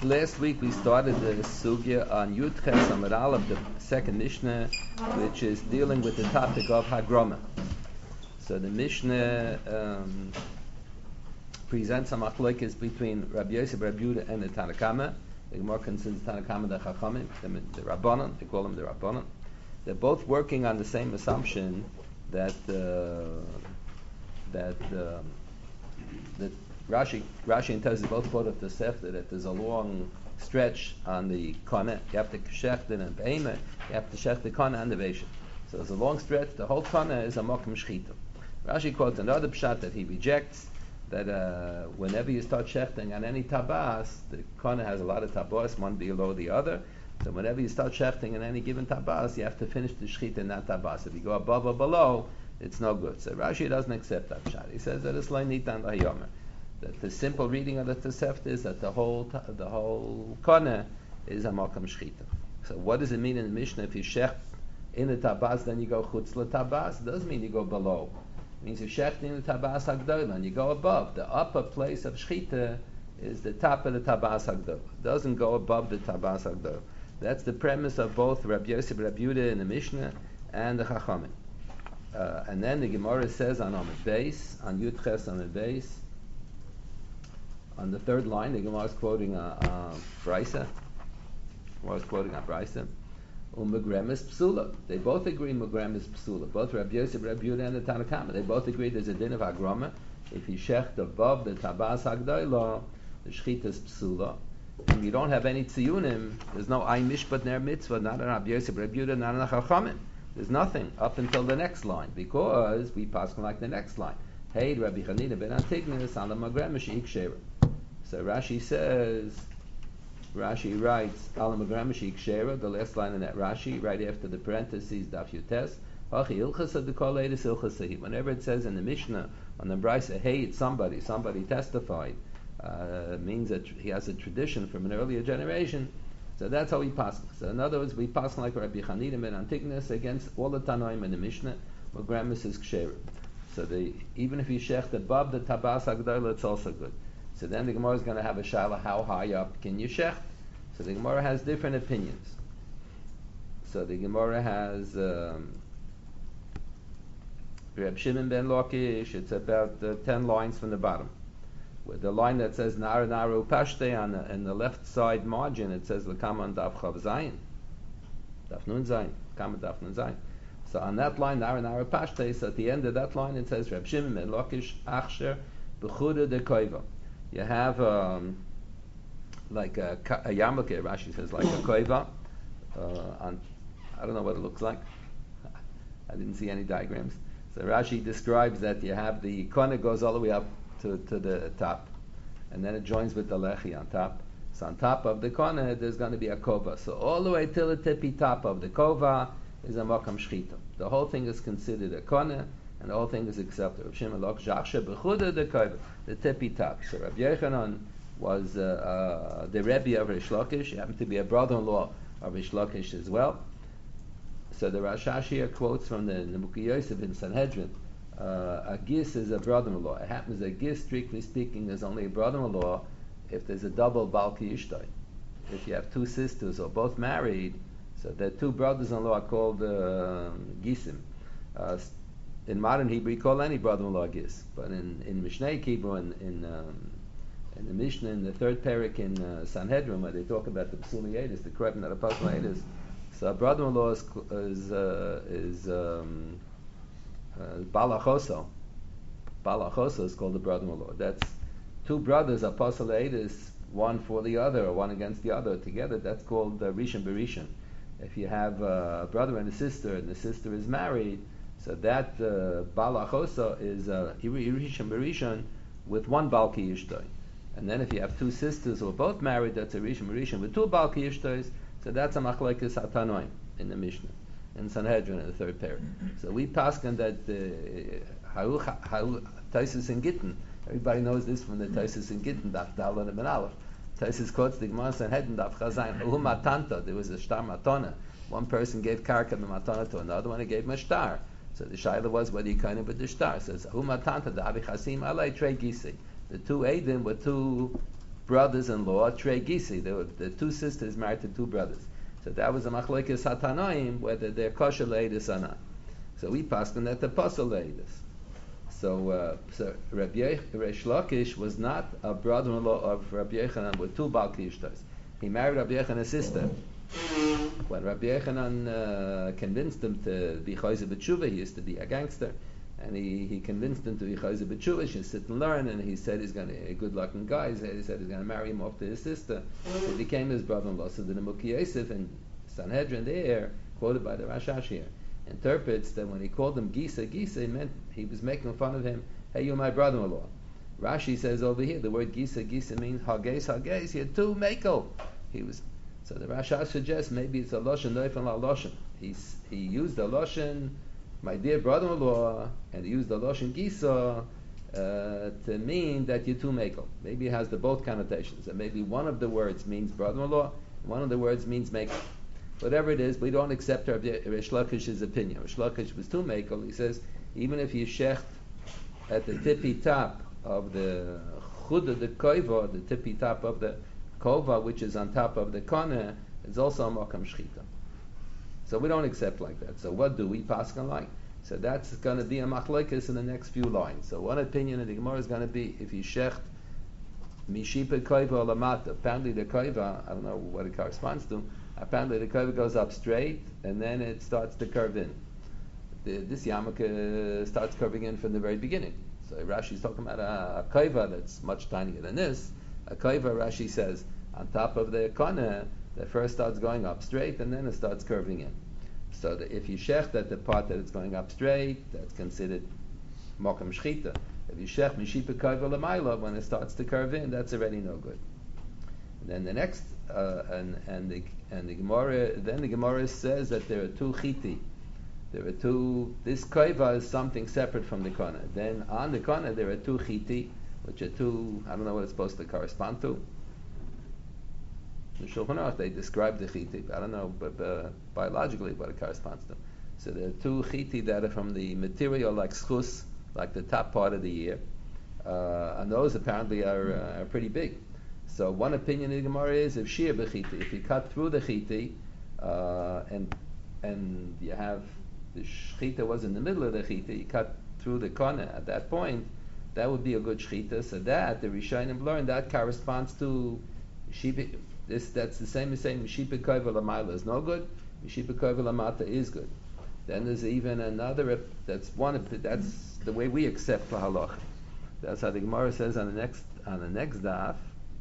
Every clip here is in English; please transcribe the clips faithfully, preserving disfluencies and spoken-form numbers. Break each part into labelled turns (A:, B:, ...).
A: last week we started the sugya on Yud Ches Amud Aleph, the second Mishnah, which is dealing with the topic of Hagrama. So the Mishnah um, presents a machlokes between Rabbi Yosef, Rabbi Yehuda, and the Tanna Kama. The Gemara considers the Tanna Kama the Chachamim, the, the Rabbanon. They call them the Rabbanon. They're both working on the same assumption that uh, that um, that Rashi, Rashi and Taz both quote of the Sefta that there's a long stretch on the Kana. You have to shechten and Behemah. You have to shecht the Kana and the Vesha. So there's a long stretch. The whole Kana is a Mokum Shchita. Rashi quotes another pshat that he rejects, that uh, whenever you start shechting on any tabas, the Kana has a lot of tabas, one below the other. So whenever you start shechting on any given tabas, you have to finish the shchita in that tabas. If you go above or below, it's no good. So Rashi doesn't accept that pshat. He says that it's like nitan lahayomer. That the simple reading of the Tosefta is that the whole the whole Kana is a makam shchita. So what does it mean in the Mishnah if you shecht in the tabas, then you go chutz le tabas? It doesn't mean you go below. It means you shecht in the tabas hagdola and you go above. The upper place of shchita is the top of the tabas hagdola. It doesn't go above the tabas hagdola. That's the premise of both Rabbi Yosef, Rabbi Yehuda in the Mishnah and the Chachamim. Uh, and then the Gemara says on Amud Beis, on Yud Ches Amud Beis, on the third line, the Gemara is quoting a, a Brisa. Gemara is quoting a Brisa. U'megrem is psula. They both agree megrem is psula. Both Rabbi Yosef, Rabbi Yehuda, and the Tanna Kama. They both agree there's a din of agrama. If you shecht above the tabas hagdola, the shchita is psula. And you don't have any tziyunim. There's no ay mishpat ner mitzvah. Not on Rabbi Yosef, Rabbi Yehuda, not on the Chachamim. There's nothing up until the next line because we pass like the next line. Hey, Rabbi Chanina ben Antignas on the magrem sheik shera. So Rashi says, Rashi writes, Al Magram Shik Shera, the last line in that Rashi, right after the parentheses, Daf Yutes, whenever it says in the Mishnah, on the Brisa, hey, it's somebody, somebody testified, uh, means that he has a tradition from an earlier generation, so that's how we pass. So in other words, we pass like Rabbi Chanina ben Antignas against all the Tanoim in the Mishnah, Magram is Kshera. So the, even if you shecht above the Tabas Agdala, it's also good. So then the Gemara is going to have a shala, how high up can you shecht? So the Gemara has different opinions. So the Gemara has um, Reb Shimon ben Lakish, it's about uh, ten lines from the bottom. With the line that says Nar Naru Pashte on the, in the left side margin, it says L'kaman Daf Chav Zayin. Daf Nun Zayin. Kaman Daf Nun Zayin. So on that line, Nar Naru Pashte, so at the end of that line it says Reb Shimon ben Lakish Achsher B'chuda de Koiva. You have um, like a, a yarmulke, Rashi says, like a koiva. Uh, on, I don't know what it looks like. I didn't see any diagrams. So Rashi describes that you have the kona goes all the way up to, to the top, and then it joins with the lechi on top. So on top of the kona, there's going to be a kova. So all the way till the tippy top of the kova is a makam shchita. The whole thing is considered a kona, and the whole thing is accepted. Rav Shimon Lok Zachshe B'chuda de Koiva, the tippy top. So Rabbi Yochanan was uh, uh, the Rebbe of Rish Lakish. He happened to be a brother-in-law of Rish Lakish as well. So the Rashash here quotes from the Nebuchadnezzar Yosef in Sanhedrin. Uh, a gis is a brother-in-law. It happens that a gis, strictly speaking, is only a brother-in-law if there's a double balki ishtay. If you have two sisters or both married, so the two brothers-in-law are called uh, gisim. Uh, In modern Hebrew, you call any brother-in-law gis, but in in Mishnah Hebrew, in in, um, in the Mishnah, in the third parak in uh, Sanhedrin, where they talk about the psuliyadis, the korban that apostolatus, so a brother-in-law is is, uh, is um, uh, balachoso. Balachoso is called the brother-in-law. That's two brothers apostolatus, one for the other or one against the other together. That's called uh, rishon berishan. If you have a brother and a sister, and the sister is married, so that uh, Bala Chosa is uh, Irishon Berishon with one Balki Ishtoi. And then if you have two sisters who are both married, that's a Rishon Berishon with two Balki Ishtois, so that's a Machlekes Hatanoim in the Mishnah, in Sanhedrin in the third pair. So we paskin that Taisus and Gittin, everybody knows this from the Taisus and Gittin, Daf Dalan and Ben Aleph. Taisus quotes the Gemara Sanhedrin, Daf Chazayin, Hu Matanta, there was a Shtar Matana. One person gave Karka the Matana to another one, he gave him a Shtar. So the shaila was whether you kind of with the star. It says Humatanta the Abichasim Alei Trey Gisi. The two Adim were two brothers-in-law, Trei Gisi. There were the two sisters married to two brothers. So that was a machlokes hatanoim, whether they're kosher leidus or not. So we passed on that the apostle leidus. So, uh, so Rabbi Yech- Reish Lakish was not a brother-in-law of Rabbi Yechanan with two Baal Kishtas. He married Rabbi Yechanan's sister. When Rabbi Yechanan uh, convinced him to be Chayzer B'tshuva, he used to be a gangster, and he, he convinced him to be Chayzer B'tshuva, he should sit and learn, and he said he's going to, a good-looking guy, he said, he said he's going to marry him off to his sister. So he became his brother-in-law. So the Nemuki Yosef and Sanhedrin there, quoted by the Rashash here, interprets that when he called him Gisa, Gisa, it meant he was making fun of him. Hey, you're my brother-in-law. Rashi says over here, the word Gisa, Gisa means Hages, Hages. He had two Mako. He was, so the Rashash suggests maybe it's a Loshen, Neufel, a Loshen. He's, he used the Loshen, my dear brother-in-law, and he used the Loshen Gisa uh, to mean that you're two Mako. Maybe it has the both connotations. And maybe one of the words means brother-in-law, one of the words means Mako. Whatever it is, we don't accept Reish Lakish's opinion. Reish Lakish was too makel. He says even if you shecht at the tippy top of the chud of the koiva, the tippy top of the kova, which is on top of the kone, it's also a makam shchita. So we don't accept like that. So what do we paskan like? So that's going to be a machlokes in the next few lines. So one opinion in the Gemara is going to be if you shecht mishipa koiva lamata. Apparently the koiva, I don't know what it corresponds to. Apparently the curve goes up straight and then it starts to curve in. The, this yarmulke starts curving in from the very beginning. So Rashi is talking about a, a kaiva that's much tinier than this. A kaiva, Rashi says, on top of the kone, that first starts going up straight and then it starts curving in. So that if you shech that the part that it's going up straight, that's considered mokam shchita. If you shech mishipa kaiva lamaila, when it starts to curve in, that's already no good. And then the next, uh, and and the and the Gemara, then the Gemara says that there are two chiti. There are two. This koiva is something separate from the kona. Then on the kona there are two chiti, which are two. I don't know what it's supposed to correspond to. In Shulchan Aruch they describe the chiti. I don't know, but uh, biologically what it corresponds to. So there are two chiti that are from the material like schus, like the top part of the ear, uh, and those apparently are uh, are pretty big. So one opinion in the Gemara is if shir b'chiti, if you cut through the chiti, uh, and and you have the shchita was in the middle of the chita, you cut through the kona at that point, that would be a good shchita. So that the Rishonim learned that corresponds to shipa. This that's the same as saying mishipa koiva lamayla is no good, mishipa koiva lamata is good. Then there's even another. That's one of the, that's the way we accept the halacha. That's how the Gemara says on the next on the next daf.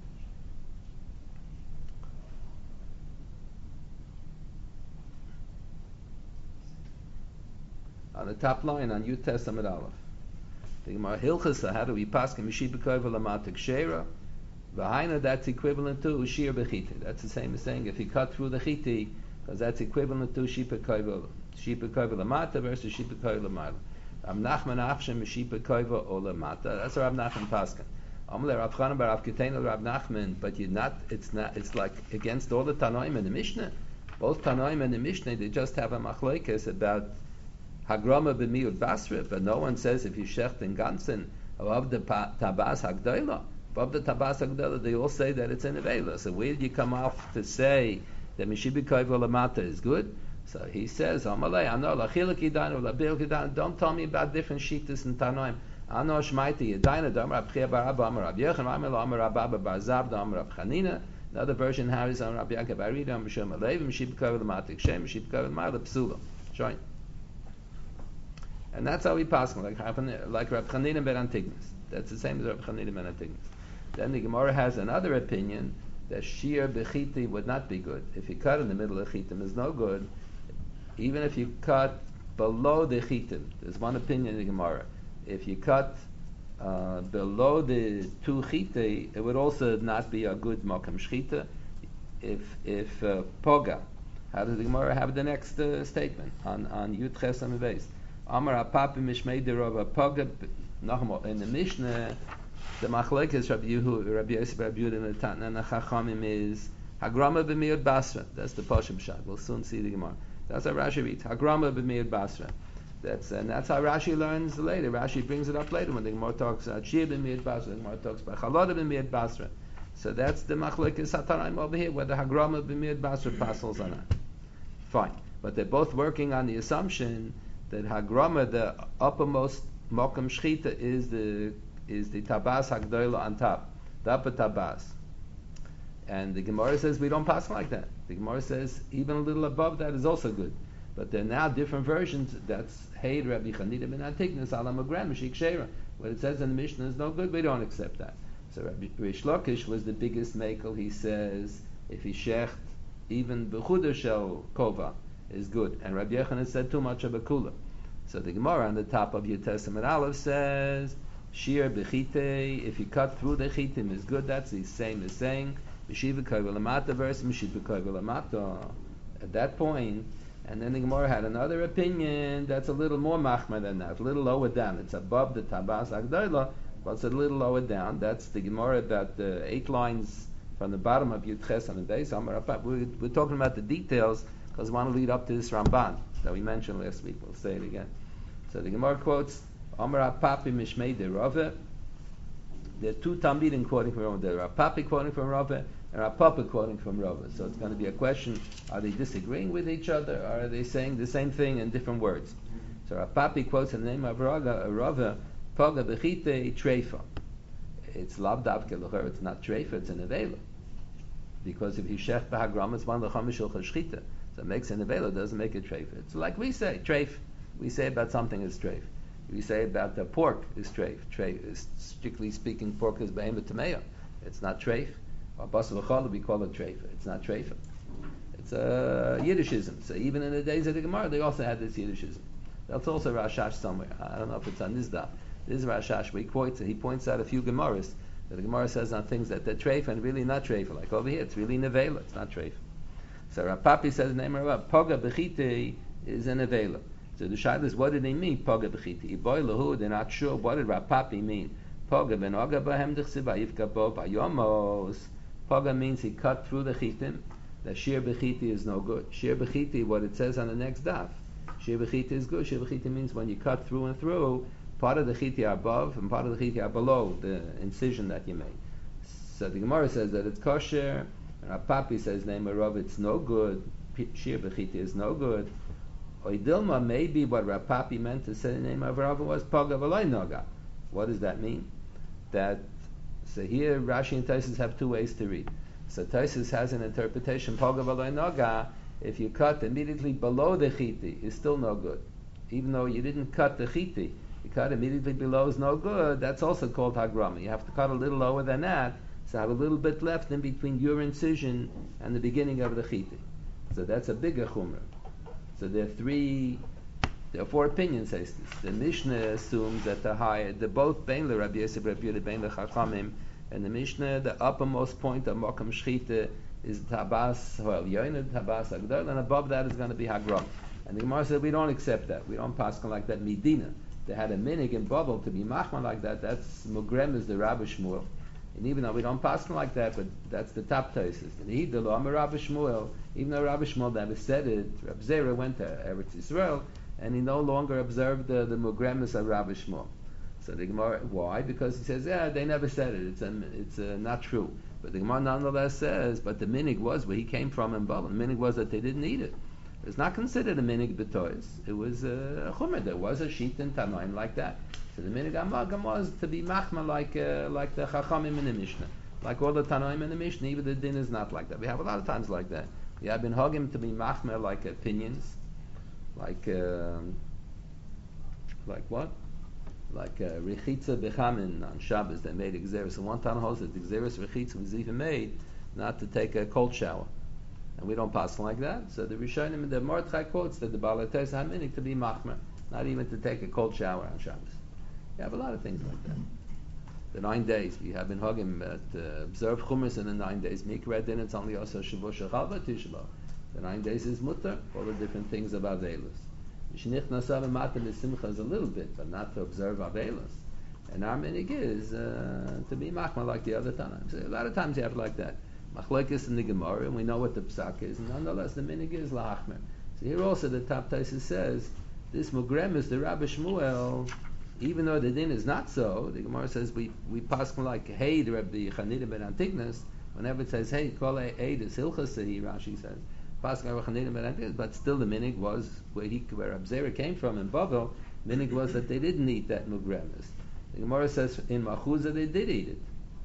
A: On the top line on Yud Tes Amud Aleph, the Gemara Hilchasa, how do we pass Mishipa Koiva Lamatik Sheira? V'haina, that's equivalent to Shir B'chiti. That's the same as saying if you cut through the chiti, because that's equivalent to Shipa Koiva Shipa Koiva Lamata versus Shipa Koiva Lamata. Rav Nachman Achshem Mishipa Koiva O Lamata. That's Rav Nachman Paskan. Amalei Rav Chanan Bar Rav Ketena Rav Nachman, but you're not. It's not. It's like against all the Tanoim and the Mishnah. Both Tanoim and the Mishnah, they just have a machlokes about Hagrama b'miut basra, but no one says if you shecht in ganzen above the tabas hagdoila, above the tabas hagdoila, they all say that it's in avela. So where did you come off to say that mishibi koiva lamata is good? So he says, Amalei, I know lachilak yidan or labil yidan. Don't tell me about different shitas and tanoim. I know shmaiti yidayna damar abchia barabba amar Rab Yechon amar amar Rabba bar Zabda amar Rab Chanina. Another version has amar Rab Yaakov Arida amar Shem Alev mishibi koiva lamata kshem mishibi koiva lamata psula. Join. And that's how we pass like like Rab Chanina ben Antignas. That's the same as Rab Chanina ben Antignas. Then the Gemara has another opinion that shir b'chiti would not be good. If you cut in the middle of chitim, is no good. Even if you cut below the chitim, there's one opinion in the Gemara. If you cut uh, below the two chiti, it would also not be a good makam shchita. If if uh, poga, how does the Gemara have the next uh, statement on on Yud Ches Amud Amar Apapi Mishmei Derova Poga Nachmo in the Mishnah, the Machlekes Rabbi Yehu, Rabbi Yosef, Rabbi Yehuda, and the Tana and the Chachamim is Hagrama b'miut basra. That's the Pashup Shad. We'll soon see the Gemara. That's how Rashi reads Hagrama b'miut basra. That's and that's how Rashi learns later. Rashi brings it up later when the Gemara talks about Shir b'miut basra. The Gemara talks about Chalada b'miut basra. So that's the machlokes hatanaim over here, whether hagrama b'miyad basra pasels or not. Fine, but they're both working on the assumption that hagrama, the uppermost mokum shchita, is the is the tabas hagdoila on top, the upper tabas. And the Gemara says we don't pass like that. The Gemara says even a little above that is also good. But there are now different versions. That's Hey Rabbi Chanina ben Antignas Alam Agram Mishik Shera. What it says in the Mishnah is no good. We don't accept that. So Rabbi Rish Lakish was the biggest makel. He says if he shecht even b'chudah shel kova is good. And Rabbi Yochanan said too much of a kula. So the Gemara on the top of your Testament Aleph says shir b'chite. If you cut through the chitim is good. That's the same as saying Mishiva kovel lamata versus Mishiva kovel lamata. At that point. And then the Gemara had another opinion that's a little more machmer than that, a little lower down. It's above the Tabas Agdoila, but it's a little lower down. That's the Gemara about the eight lines from the bottom of Yud Ches on the base. We're, we're talking about the details because we want to lead up to this Ramban that we mentioned last week. We'll say it again. So the Gemara quotes, Amar Papi Mishmei de Rave. There are two Talmidim quoting from Rave. There are Papi quoting from Rave, and Rav Papa quoting from Rava. So it's going to be a question, are they disagreeing with each other, or are they saying the same thing in different words? So Rav Papi quotes in the name of Raga, Rava, Paga Bechite Treifa. It's Lav Davke L'cher, it's not Treifa, it's an Avela. Because if you Shech B'Hagram, it's one L'chamish Shulcha Shchita. So it makes an Avela, doesn't make it Treifa. It's like we say, Treif. We say about something is Treif. We say about the pork is Treif. Treif is, strictly speaking, pork is Behemoth Tamea. It's not Treif. Or basar v'chala, we call it treifa. It's not treifa. It's a uh, Yiddishism. So even in the days of the Gemara, they also had this Yiddishism. That's also Rashash somewhere. I don't know if it's on this daf. This is Rashash, where he points, he points out a few Gemaras that the Gemara says on things that they're treifa and really not treifa. Like over here, it's really nevela. It's not treifa. So Rav Papi says the name of Rav Poga Bechite is a nevela. So the shayla is, what did they mean? Poga Bechite. Iboy lahu, they're not sure. What did Rav Papi mean? Poga ben oga bahem dechsiva yivka bo bayomos. Paga means he cut through the chitim. The shir bechiti is no good. Shir bechiti, what it says on the next daf. Shir bechiti is good. Shir bechiti means when you cut through and through, part of the chiti are above and part of the chiti are below the incision that you made. So the Gemara says that it's kosher. And our Papi says, name of Rav, it's no good. Shir bechiti is no good. Oidilma, maybe what Rav Papi meant to say the name of Rav was paga v'loy noga. What does that mean? That So here Rashi and Taisus have two ways to read. So Taisus has an interpretation, Paga v'loy noga, if you cut immediately below the chiti, is still no good. Even though you didn't cut the chiti, you cut immediately below is no good, that's also called hagrama. You have to cut a little lower than that, so have a little bit left in between your incision and the beginning of the chiti. So that's a bigger chumrah. So there are three, there are four opinions, says this. The Mishnah assumes that the higher, the both Bein le Rabbi Yosef, Rabbi Yehuda, Bein le Chachamim, and the Mishnah, the uppermost point of Mokum Shchita is Tabas Hoel Yoined, Tabas Agdol, and above that is going to be Hagrom. And the Gemara said we don't accept that. We don't pass like that. Medina, they had a minig in bubble to be machman like that. That's Mugrem is the Rabbi Shmuel. And even though we don't pass like that, but that's the top Taisus. And he, the Lo Amar Rabbi Shmuel, even though Rabbi Shmuel never said it, Rabbi Zera went to Eretz Yisrael, and he no longer observed the, the Mugremus of Rabbi Shmuel. So the Gemara, why? Because he says, yeah, they never said it. It's a, it's a, not true. But the Gemara nonetheless says, but the minig was where he came from in Babel. The minig was that they didn't eat it. It's not considered a minig b'tois. It was a chumer. There was a sheet in Tanoim like that. So the minig amagam was to be machma like uh, like the Chachamim in the Mishnah, like all the Tanoim in the Mishnah. Even the din is not like that. We have a lot of times like that. We have been hogim to be machma like opinions, like um, like what? Like rechitza bechamin on Shabbos. They made exeris. And one time holds that the exeris rechitza was even made not to take a cold shower. And we don't pass like that. So the Rishonim, the Mordechai quotes that the Baal HaTos HaMinik to be machmer, not even to take a cold shower on Shabbos. You have a lot of things like that. The nine days, we have been hugging at uh, observe Chumash in the nine days. Mikra din, it's only also Shavuot Shechalva Tishba. The nine days is mutter, all the different things of Avelos. Mishnich Nasav and Matam is Simcha is a little bit, but not to observe Avelos. And our minig is uh, to be machmer like the other times. So a lot of times you have like that. Machlokes in the Gemara, and we know what the psak is, and nonetheless the minig is lahachmer. So here also the top Taisus says, this mugrem is the Rabbi Shmuel, even though the din is not so, the Gemara says we we pass like hey the Rabbi Chanina ben Antignas. Whenever it says hey kol hey is hilchas, Rashi says pass Rabbi Chanina ben Antignas, but still the minig was where he where Reb Zera came from in Bavel. Minig was that they didn't eat that mugremes. The Gemara says in Machuza they did eat it.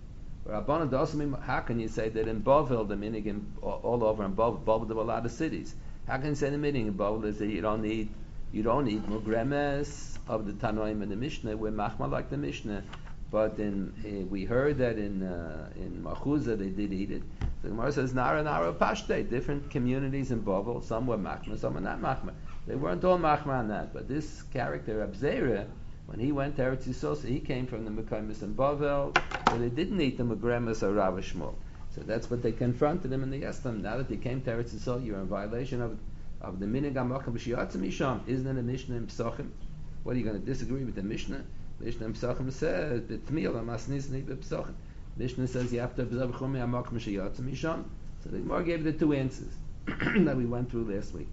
A: How can you say that in Bavel the minig in, all over in Bavel, Bavel there were a lot of cities? How can you say the minig in Bavel is that you don't eat you don't eat mugremes of the Tanoim and the Mishnah? We're machma like the Mishnah, but in uh, we heard that in uh, in Machuza they did eat it. The Gemara says Nara Nara Pashte, different communities in Bavel, some were machma, some were not machma. They weren't all machma on that, but this character Abzera, when he went to Eretz Yisrael, he came from the Mekaymis in Bavel, where they didn't eat the Megremes or Rav Shmuel. So that's what they confronted him, and they asked him, now that they came to Eretz Yisrael, you're in violation of of the Minig HaMakom B'Shiyatzim Misham. Isn't it a Mishnah in Psachim? What are you going to disagree with the Mishnah? Mishnah in Psachim says, B'Tmil HaMasnis Ni B'Psachim. Mishnah says you have to observe Chumi HaMakom B'Shiyatzim Misham. So the Gemara gave the two answers that we went through last week.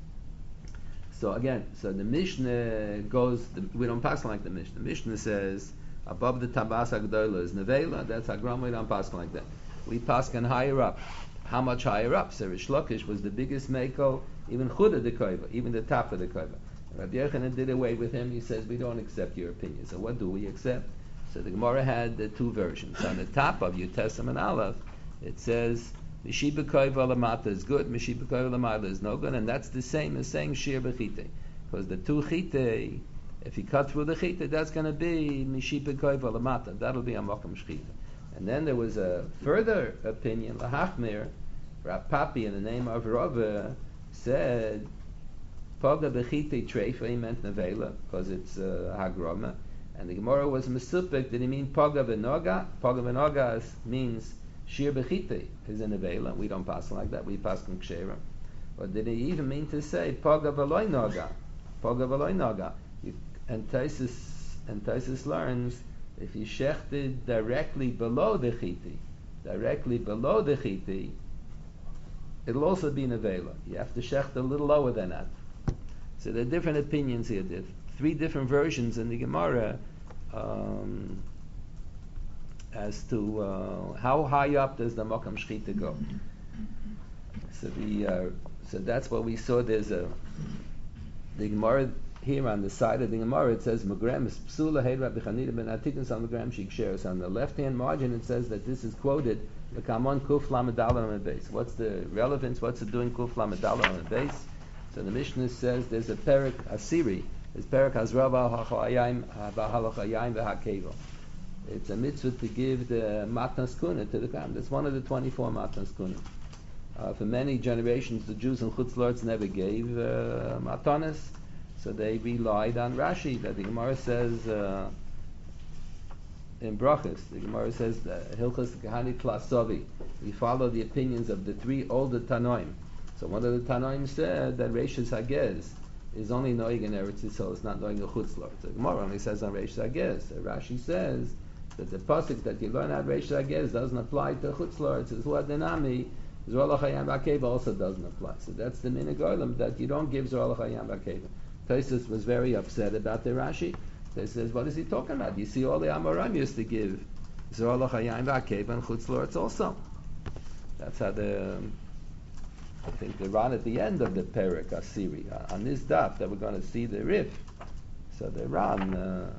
A: So again, so the Mishnah goes, the, we don't pass like the Mishnah. The Mishnah says, above the Tabas HaGdolah is Nevela, that's Hagram, we don't pass like that. We pass can higher up. How much higher up? So Rish Lakish was the biggest Meiko, even Chuda the Koiva, even the top of the Koiva. Rabbi Yochanan did away with him, he says, we don't accept your opinion. So what do we accept? So the Gemara had the two versions. On the top of Yud and Aleph, it says, Mishiba Koiva Lamata is good, Mishiba Koiva Lamata is no good, and that's the same as saying Shir B'chite. Because the two Chite, if you cut through the Chite, that's going to be Mishiba Koiva Lamata. That'll be a Mokum Shchita. And then there was a further opinion, Lahachmir, Rav Papi in the name of Rava said, Paga B'chite Treifa, he meant Nevela, because it's uh, Hagroma. And the Gemara was Mesupik, did he mean Paga V'noga? Paga V'noga means Shir B'chite is in Nevela. We don't pass like that, we pass in Kshera. Or did he even mean to say Paga V'loi Noga? Paga V'loi Noga. And Taisus, and Taisus learns, if you shechted directly below the chiti, directly below the chiti, it'll also be nevela. You have to shecht a little lower than that. So there are different opinions here. There are three different versions in the Gemara um, as to uh, how high up does the Mokam Shchita go. So the uh, so that's what we saw. There's a the Gemara. Here on the side of the Gemara it says Magrem is Psula Heid Rabbi Chanina ben Antignas on Magrem Shik shares. On the left hand margin it says that this is quoted the Kamon Kuf Lamadala on the base. What's the relevance? What's it doing Kuf Lamadala on the base? So the Mishnah says there's a Perik Asiri. There's Perik Hazrava Hachayim Bahalachayim V'Hakevo. It's a mitzvah to give the Matnas Kuna to the Kam. That's one of the twenty-four Matnas Kuna. Uh, for many generations the Jews in Chutz La'aretz never gave uh, Matanas. So they relied on Rashi, that the Gemara says uh, in Brachas, the Gemara says Hilchas Kahani Klasovi. We follow the opinions of the three older Tanoim. So one of the Tanoim said that Reishis Hagez is only knowing in Eretz Yisrael, it's not knowing in Chutz La'aretz. The Gemara only says on Reishis Hagez. So Rashi says that the pasuk that you learn at Reishis Hagez doesn't apply to Chutz La'aretz. It's what the Nami Zorah Chayam Vakeva also doesn't apply. So that's the Minig Olam, that you don't give Zorah Chayam Vakeva. Taisus was very upset about the Rashi. He says, what is he talking about? You see, all the Amoram used to give Zorah Chayim V'Akeva and Chutz La'aretz also. That's how the, um, I think the Ran at the end of the Perik Asiri, uh, on this daf that we're going to see the Rif. So the Ran uh,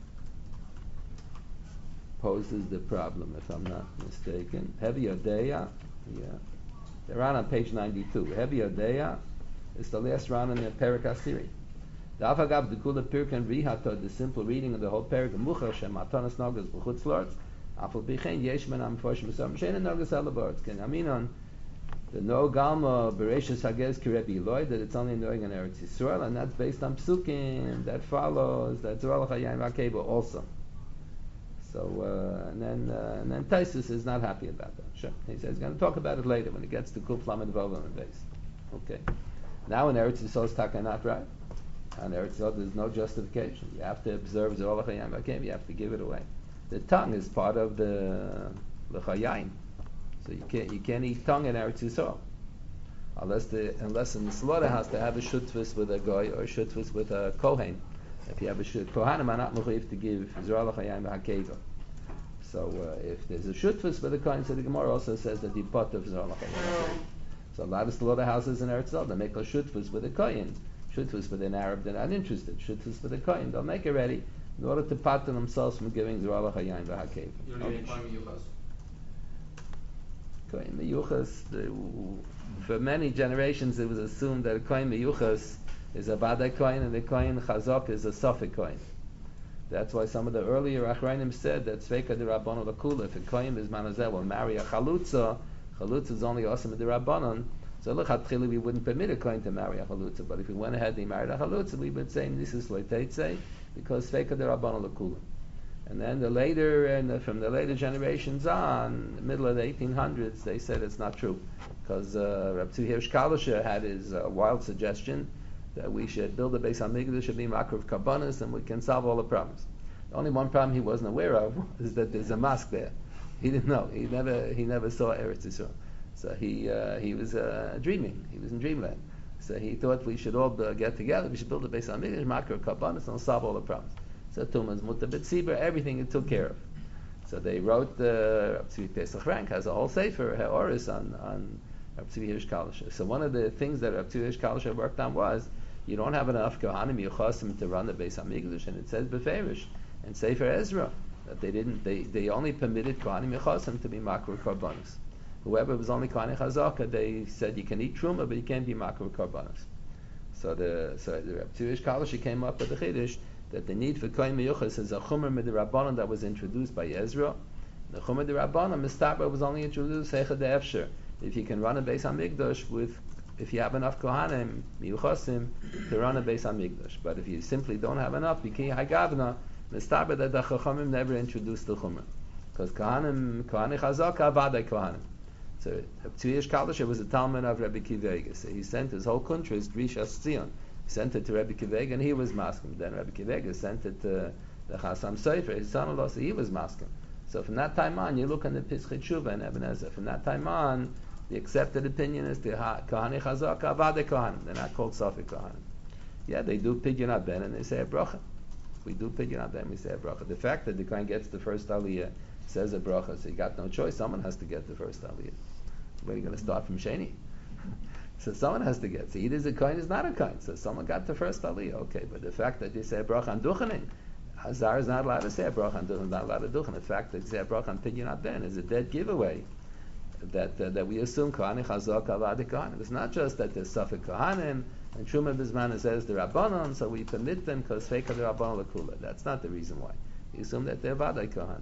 A: poses the problem, if I'm not mistaken. Heavy Odeya, yeah. The Ran on page ninety-two. Heavy Odeya is the last Ran in the Perik Asiri. The Afagab the Kula Pirk and Rihato, the simple reading of the whole Perik of Mucha Shem Matanas Nogas B'Chutz La'aretz Afal Bichein Yeshman Am Fosh Mesam Shein Nogas Alabarts. Can I mean on the No Galma Bereshis Hagez Kirebi Eloi that it's only knowing in Eretz Yisrael, and that's based on Psukim that follows that Zorah Chayim Vakeva also. So uh, and then uh, and then Taisus is not happy about that. Sure, he says he's going to talk about it later when he gets to Kuf Lamed Vav on the base. Okay, now in Eretz Yisrael is taka not right. On Eretz Yisrael, there's no justification. You have to observe Zorah Chayim Vakeva. You have to give it away. The tongue is part of the l'chayim, so you can't you can't eat tongue in Eretz Yisrael unless the unless in the slaughterhouse they have a shutfus with a goy or a shutfus with a kohen. If you have a shut, Kohanim are not mechuyev to give Zerah l'chayim v'hakeva. So uh, if there's a shutfus for the Kohen, so the Gemara also says that he bought of Zerah l'chayim. So a lot of still other houses in Eretz Yisrael, they make a shutfus for the Kohen. Shutfus for an Arab, they're not interested. Shutfus for the Kohen, they'll make it ready in order to pattern themselves from giving Zerah l'chayim v'hakeva.
B: You don't need Kohen Miyuchas?
A: Kohen Miyuchas, for many generations it was assumed that a Kohen Miyuchas is a Vadai Kohen and a Kohen Chazak is a Safek Kohen. That's why some of the earlier Achrayim said that Sveika de Rabbanon Lakula, if a Kohen is Manazeh will marry a Chalutza, Chalutza is only awesome de Rabbanon, so Lechatchili we wouldn't permit a Kohen to marry a Chalutza, but if he went ahead and he married a Chalutza, we would say this is Leiteitze, because Sveika de Rabbanon Lakula. And then the later, and the, from the later generations on, the middle of the eighteen hundreds, they said it's not true, because uh, Reb Tzvi Hirsch Kalischer had his uh, wild suggestion that we should build a Beis Hamikdash, should be Makar of Karbanis, and we can solve all the problems. The only one problem he wasn't aware of is that there's a mosque there. He didn't know. He never he never saw Eretz Yisrael. So he uh, he was uh, dreaming. He was in dreamland. So he thought we should all uh, get together. We should build a Beis Hamikdash, Makar of Karbanis, and solve all the problems. So Tumas Muta B'Tzibur, everything it took care of. So they wrote the Reb Tzvi Pesach Rank has a whole sefer Ha'oris on on Reb Tzvi Hirsch Kalischer. So one of the things that Reb Tzvi Hirsch Kalischer worked on was you don't have enough Kohanim Yuchasim to run the Beis Hamikdash, and it says Beferish and Sefer Ezra that they didn't they, they only permitted Kohanim Yuchasim to be Makar Karbanos. Whoever was only Kohanim Chazaka, they said you can eat Truma, but you can't be Makar Karbanos. So the so the Reb Tzvi Hirsch Kalischer came up with the Chiddush that the need for Kohen Miyuchas is a Chumer Midirabbanan that was introduced by Ezra. The Chumer Midirabbanan, Mistaba, was only introduced Seicha de Efsher. If you can run a Beis HaMikdash with, if you have enough Kohanim, Miyuchasim, to run a Beis HaMikdash. But if you simply don't have enough, Biki Hagavna, Mistaba, that the Chachamim never introduced the Chumer. Because Kohanim, Kohanim Chazaka, Vadai Kohanim. So Tzvi Hirsch Kalischer was a Talmud of Rebbe Kiva. So he sent his whole country, his Drishas Tzion. He sent it to Rebbe Kiveg and he was masking. Then Rebbe Kiveg sent it to the Chasam Sofer, his son-in-law, so he was masking. So from that time on, you look in the Pischei Tshuva and Eben Ezer. From that time on, the accepted opinion is the Kohani Chazak Avade Kohanim. They're not called Safek Kohanim. Yeah, they do Pidyon Aben and they say a bracha. We do Pidyon Aben, we say a bracha. The fact that the Kohen gets the first Aliyah, says a bracha, so you got no choice. Someone has to get the first Aliyah. Where are you going to start from Sheni? So someone has to get. So either is a coin is not a coin. So someone got the first aliyah. Okay, but the fact that you say a bracha on duchening, Hazar is not allowed to say a bracha on duchening, not allowed to duchen. The fact that you say a bracha on pidyon ben is a dead giveaway that uh, that we assume kohani chazak avadi kohanim. It's not just that there's safek kohanim and truma bisman says the rabbanon, so we permit them because fake the rabbanon lakula. That's not the reason why. We assume that they're vadai kohanim.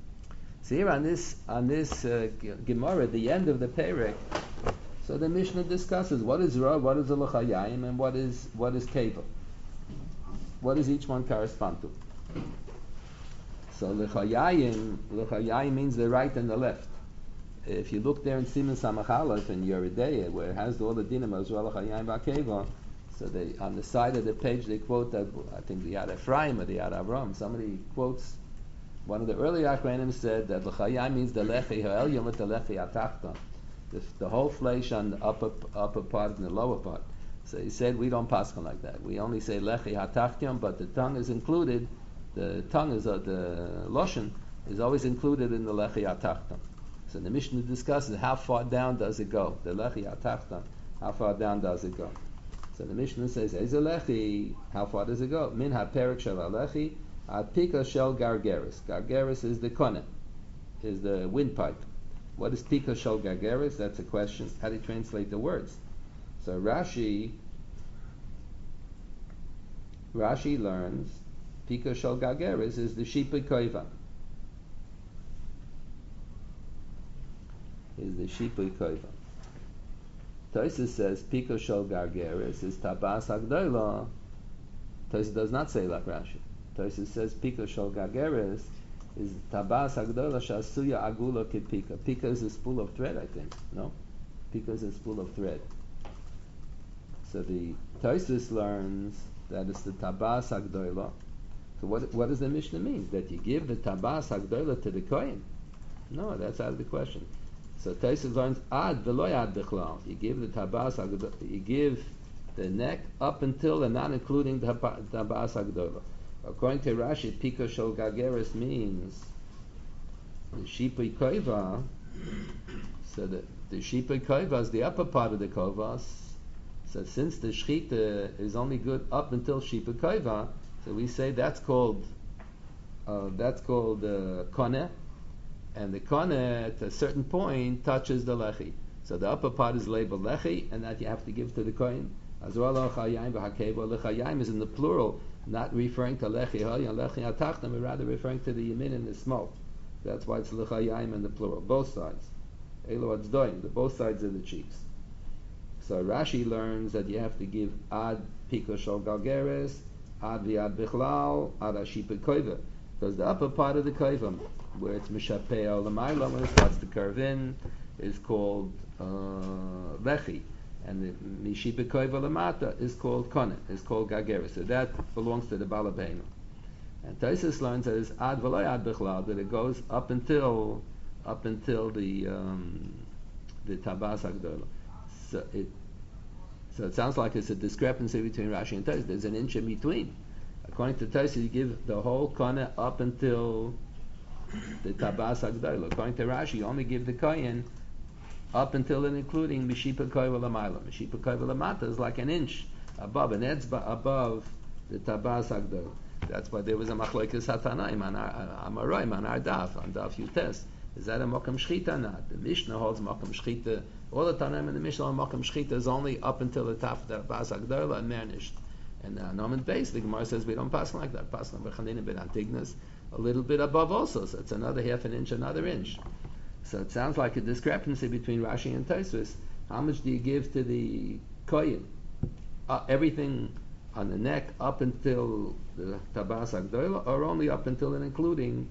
A: So here on this on this uh, Gemara, the end of the perek. So the Mishnah discusses what is Ra, what is a L'chayayim, and what is what is Keva. What does each one correspond to? So L'chayayim, L'chayayim means the right and the left. If you look there in Siman Samach Aleph in Yeridea, where it has all the dinim of Ra L'chayayim v'Keva, so they on the side of the page they quote that I think the Yad Ephraim or the Yad Avram. Somebody quotes one of the early Achronim said that L'chayayim means the Lechi Ha'elyon with the Lechi Atachton. The, the whole flesh on the upper upper part and the lower part. So he said we don't paskin like that. We only say lechi hatachtium, but the tongue is included. The tongue is uh, the loshen is always included in the lechi hatachtium. So the Mishnah discusses how far down does it go. The lechi hatachtium, how far down does it go? So the Mishnah says ezer lechi, how far does it go? Min haperik shel lechi, apika shel gargeris. Gargeris is the konen, is the windpipe. What is Pika Shel Gargeris? That's a question. How do you translate the words? So Rashi Rashi learns Pika Shel Gargeris is the Shipui Koiva. Is the Shipui Koiva. Tosfos says Pika Shel Gargeris is Tabas Hagdola. Tosfos does not say like Rashi. Tosfos says Pika Shel Gargeris is Tabas Hagdola Shasuya Agula Kipika. Pika is a spool of thread, I think. No? Pika is a spool of thread. So the Tosfos learns that it's the Tabas Hagdola. So what what does the Mishnah mean? That you give the Tabas Hagdola to the Kohen? No, that's out of the question. So Tosfos learns Ad Veloy Ad Bechlal. You give the Tabas Hagdola, you give the neck up until and not including the Tabas Agdola. According to Rashi, Piko Shel Gageres means the Shipui Koiva, so the, the Shipui Koiva is the upper part of the Kovas. So since the Shchita is only good up until Shipui Koiva, so we say that's called uh, that's called uh, Koneh, and the Koneh at a certain point touches the Lechi. So the upper part is labeled Lechi, and that you have to give to the Kohen. As well, Lechayim v'Hakeva. Lechayim is in the plural, not referring to Lechi Hayan, Lechi Atachtam, but rather referring to the Yamin and the smoke. That's why it's Lechayim in the plural, both sides. Elo Atzdoim, the both sides of the cheeks. So Rashi learns that you have to give Ad Piko Shel Galgeres, Ad Viad Bichlal, Ad Ashipah Koiva. Because the upper part of the Koivim, where it's Mishapeo Lamaila, when it starts to curve in, is called uh, Lechi. And the Mishipa Koiva Lamata is called Koneh, is called Gageres. So that belongs to the Balabheima. And Taisus learns that it's Ad V'loy Ad Bichlal, that it goes up until up until the um, the Tabas Agdola. So it so it sounds like it's a discrepancy between Rashi and Taisus. There's an inch in between. According to Taisus, you give the whole Koneh up until the Tabas Agdola. According to Rashi, you only give the Kohen up until and including Mishipa Koiva Lamaila. Mishipa Koiva Lamata is like an inch above, an etzba above the Tabas Agdola. That's why there was a machlokes hatanaim on our Amoraim on our daf on daf Yutes. Is that a makam shchita or not? The Mishnah holds makam shchita. All the Tanaim in the Mishnah on makam shchita is only up until the top of the Tabas Agdola and mernished. And uh, Noman base, the Gemara says we don't pass like that. Pass on b'chanina ben antignas, a little bit above also. So it's another half an inch, another inch. So it sounds like a discrepancy between Rashi and Tosfos. How much do you give to the Kohen? Uh, everything on the neck up until the Tabas Agdola, or only up until and including?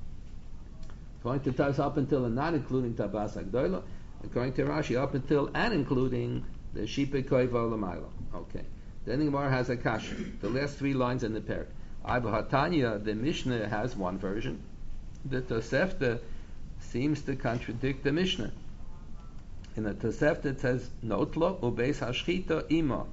A: According to Tosfos, up until and not including Tabas Agdola. According to Rashi, up until and including the Shipei Koiva L'mayla. Okay. Then the Gemara has a kasha. The last three lines in the parak. Iva Hatanya, the Mishnah has one version. The Tosefta seems to contradict the Mishnah. In the Tosefta it says, Notlo ubeis hashchita ima.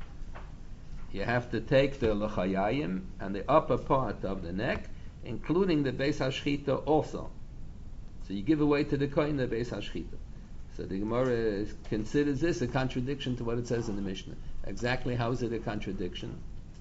A: You have to take the lechayayim and the upper part of the neck, including the beis hashchita also. So you give away to the kohen the beis hashchita. So the Gemara is, considers this a contradiction to what it says in the Mishnah. Exactly how is it a contradiction?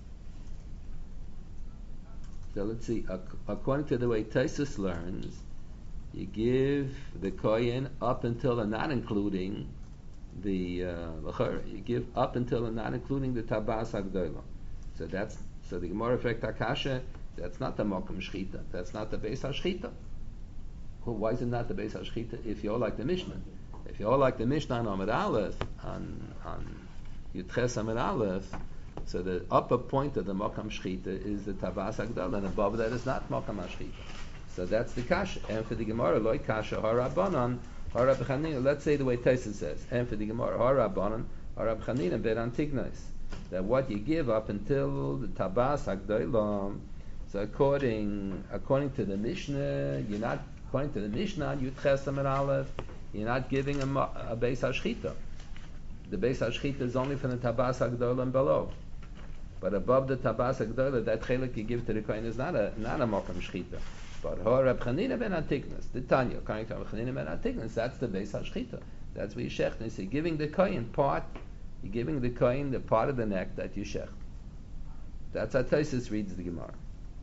A: So let's see. According to the way Tosfos learns, you give the kohen up until and not including the uh, you give up until and not including the tabas agdola. So that's so the Gemara effect akasha. That's not the mokum shchita. That's not the beis hashchita. Well, why is it not the beis hashchita? If you all like the Mishnah, if you all like the Mishnah on Amud Aleph on on Yudches Amud Aleph, so the upper point of the mokum shchita is the tabas agdola, and above that is not mokum shchita. So that's the kasha. And for the Gemara, loy kasha harabanan harab chanina. Let's say the way Tosfos says. And for the Gemara, harabanan harab chanina bet antignos. That what you give up until the tabas agdola. So according according to the Mishnah, you're not according to the Mishnah. Yudches Amud Aleph, you're not giving a, a beis hashchita. The beis hashchita is only from the tabas agdola and below. But above the tabas agdola, that chelik you give to the kohen is not a not a mokum shchita. But Hor Reb Chanina ben Antignas, the Tanya, according to Reb Chanina ben Antignas, that's the Beis HaShchita. That's where you shech. And you're giving the kohen part, you're giving the kohen the part of the neck that you shech. That's how Tosfos reads the Gemara.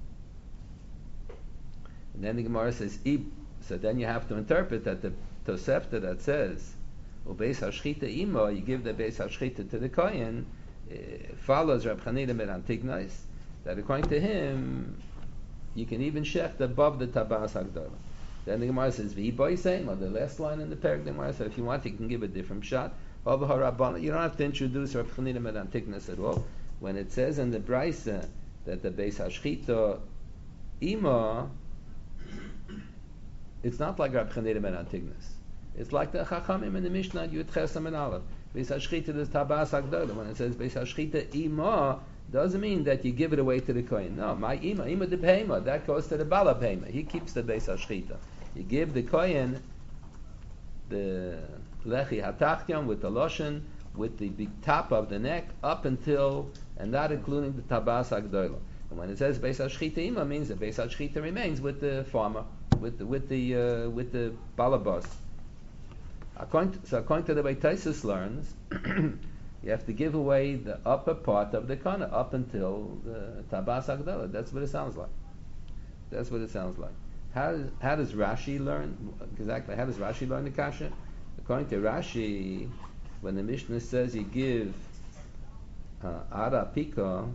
A: And then the Gemara says, Ib. So then you have to interpret that the Tosefta that says, O Beis HaShchita imo, you give the Beis HaShchita to the kohen, uh, follows Reb Chanina ben Antignas, that according to him, you can even shecht above the tabas agdola. Then the Gemara says, "V'hi same," or the last line in the parak. The Gemara says, if you want, you can give a different shot. You don't have to introduce Reb Chanina ben Antignas at all. When it says in the Brisa that the Beis Hashchita ima, it's not like Reb Chanina ben Antignas. It's like the Chachamim in the Mishnah Yud Ches Amud Aleph. Beis Hashchita is tabas agdola. When it says Beis Hashchita ima, doesn't mean that you give it away to the kohen. No, my ima, ima de pema, that goes to the bala pema. He keeps the beis hashchita. You give the kohen the lechi hatachyon with the loshen with the big top of the neck up until, and not including the tabas agdoila. And when it says beis hashchita ima, means that beis hashchita remains with the farmer, with the with the uh, with the balabas. According to, so according to the way Taisus learns, you have to give away the upper part of the kana up until the tabas agdoila. That's what it sounds like. That's what it sounds like. How does, how does Rashi learn exactly? How does Rashi learn the kasha? According to Rashi, when the Mishnah says you give uh, ara pika,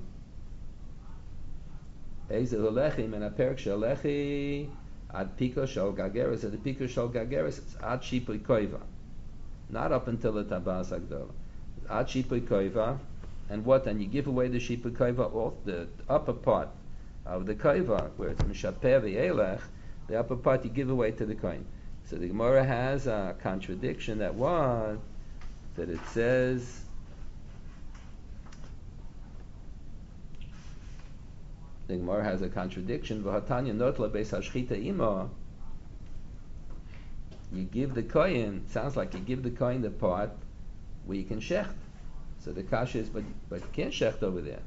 A: eze ulechim and a perik shalechi ad pika shal gageres, at the pika shal gageres it's ad shipui koiva, not up until the tabas agdola. Ad shipui koiva, and what? And you give away the shipui koiva, all the upper part of the koiva, where it's mishaper v'elech, the upper part you give away to the kohen. So the Gemara has a contradiction that what? That it says the Gemara has a contradiction. V'hatanya notla beis hashchita ima. You give the kohen. Sounds like you give the kohen the part where you can shecht. So the kasha is, but but you can't shecht over there.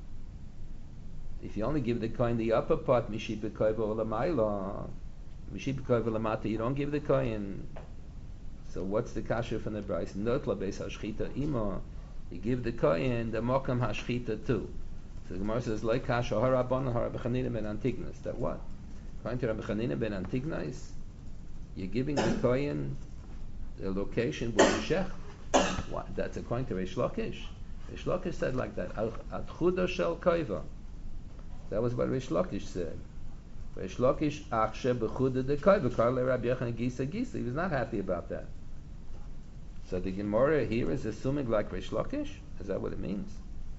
A: If you only give the kohen the upper part, mishipa koiva olamayla, mishipa koiva lamata, you don't give the kohen. So what's the kasha from the Bryce? Notla beis hashchita ima. You give the kohen the mokam hashchita too. So the Gemara says, "Like kasha harabana harabachanina ben Antignas." That what? According to Rabbi Chanina ben Antignas, you're giving the kohen the location where you shech. What? That's according to Reish Lakish. Reish Lakish said like that. At chuda shel koiva. That was what Reish Lakish said. Reish Lakish achshe bechuda de koiva karle Rabbi Yochanan gisa gisa. He was not happy about that. So the Gemara here is assuming like Reish Lakish. Is that what it means?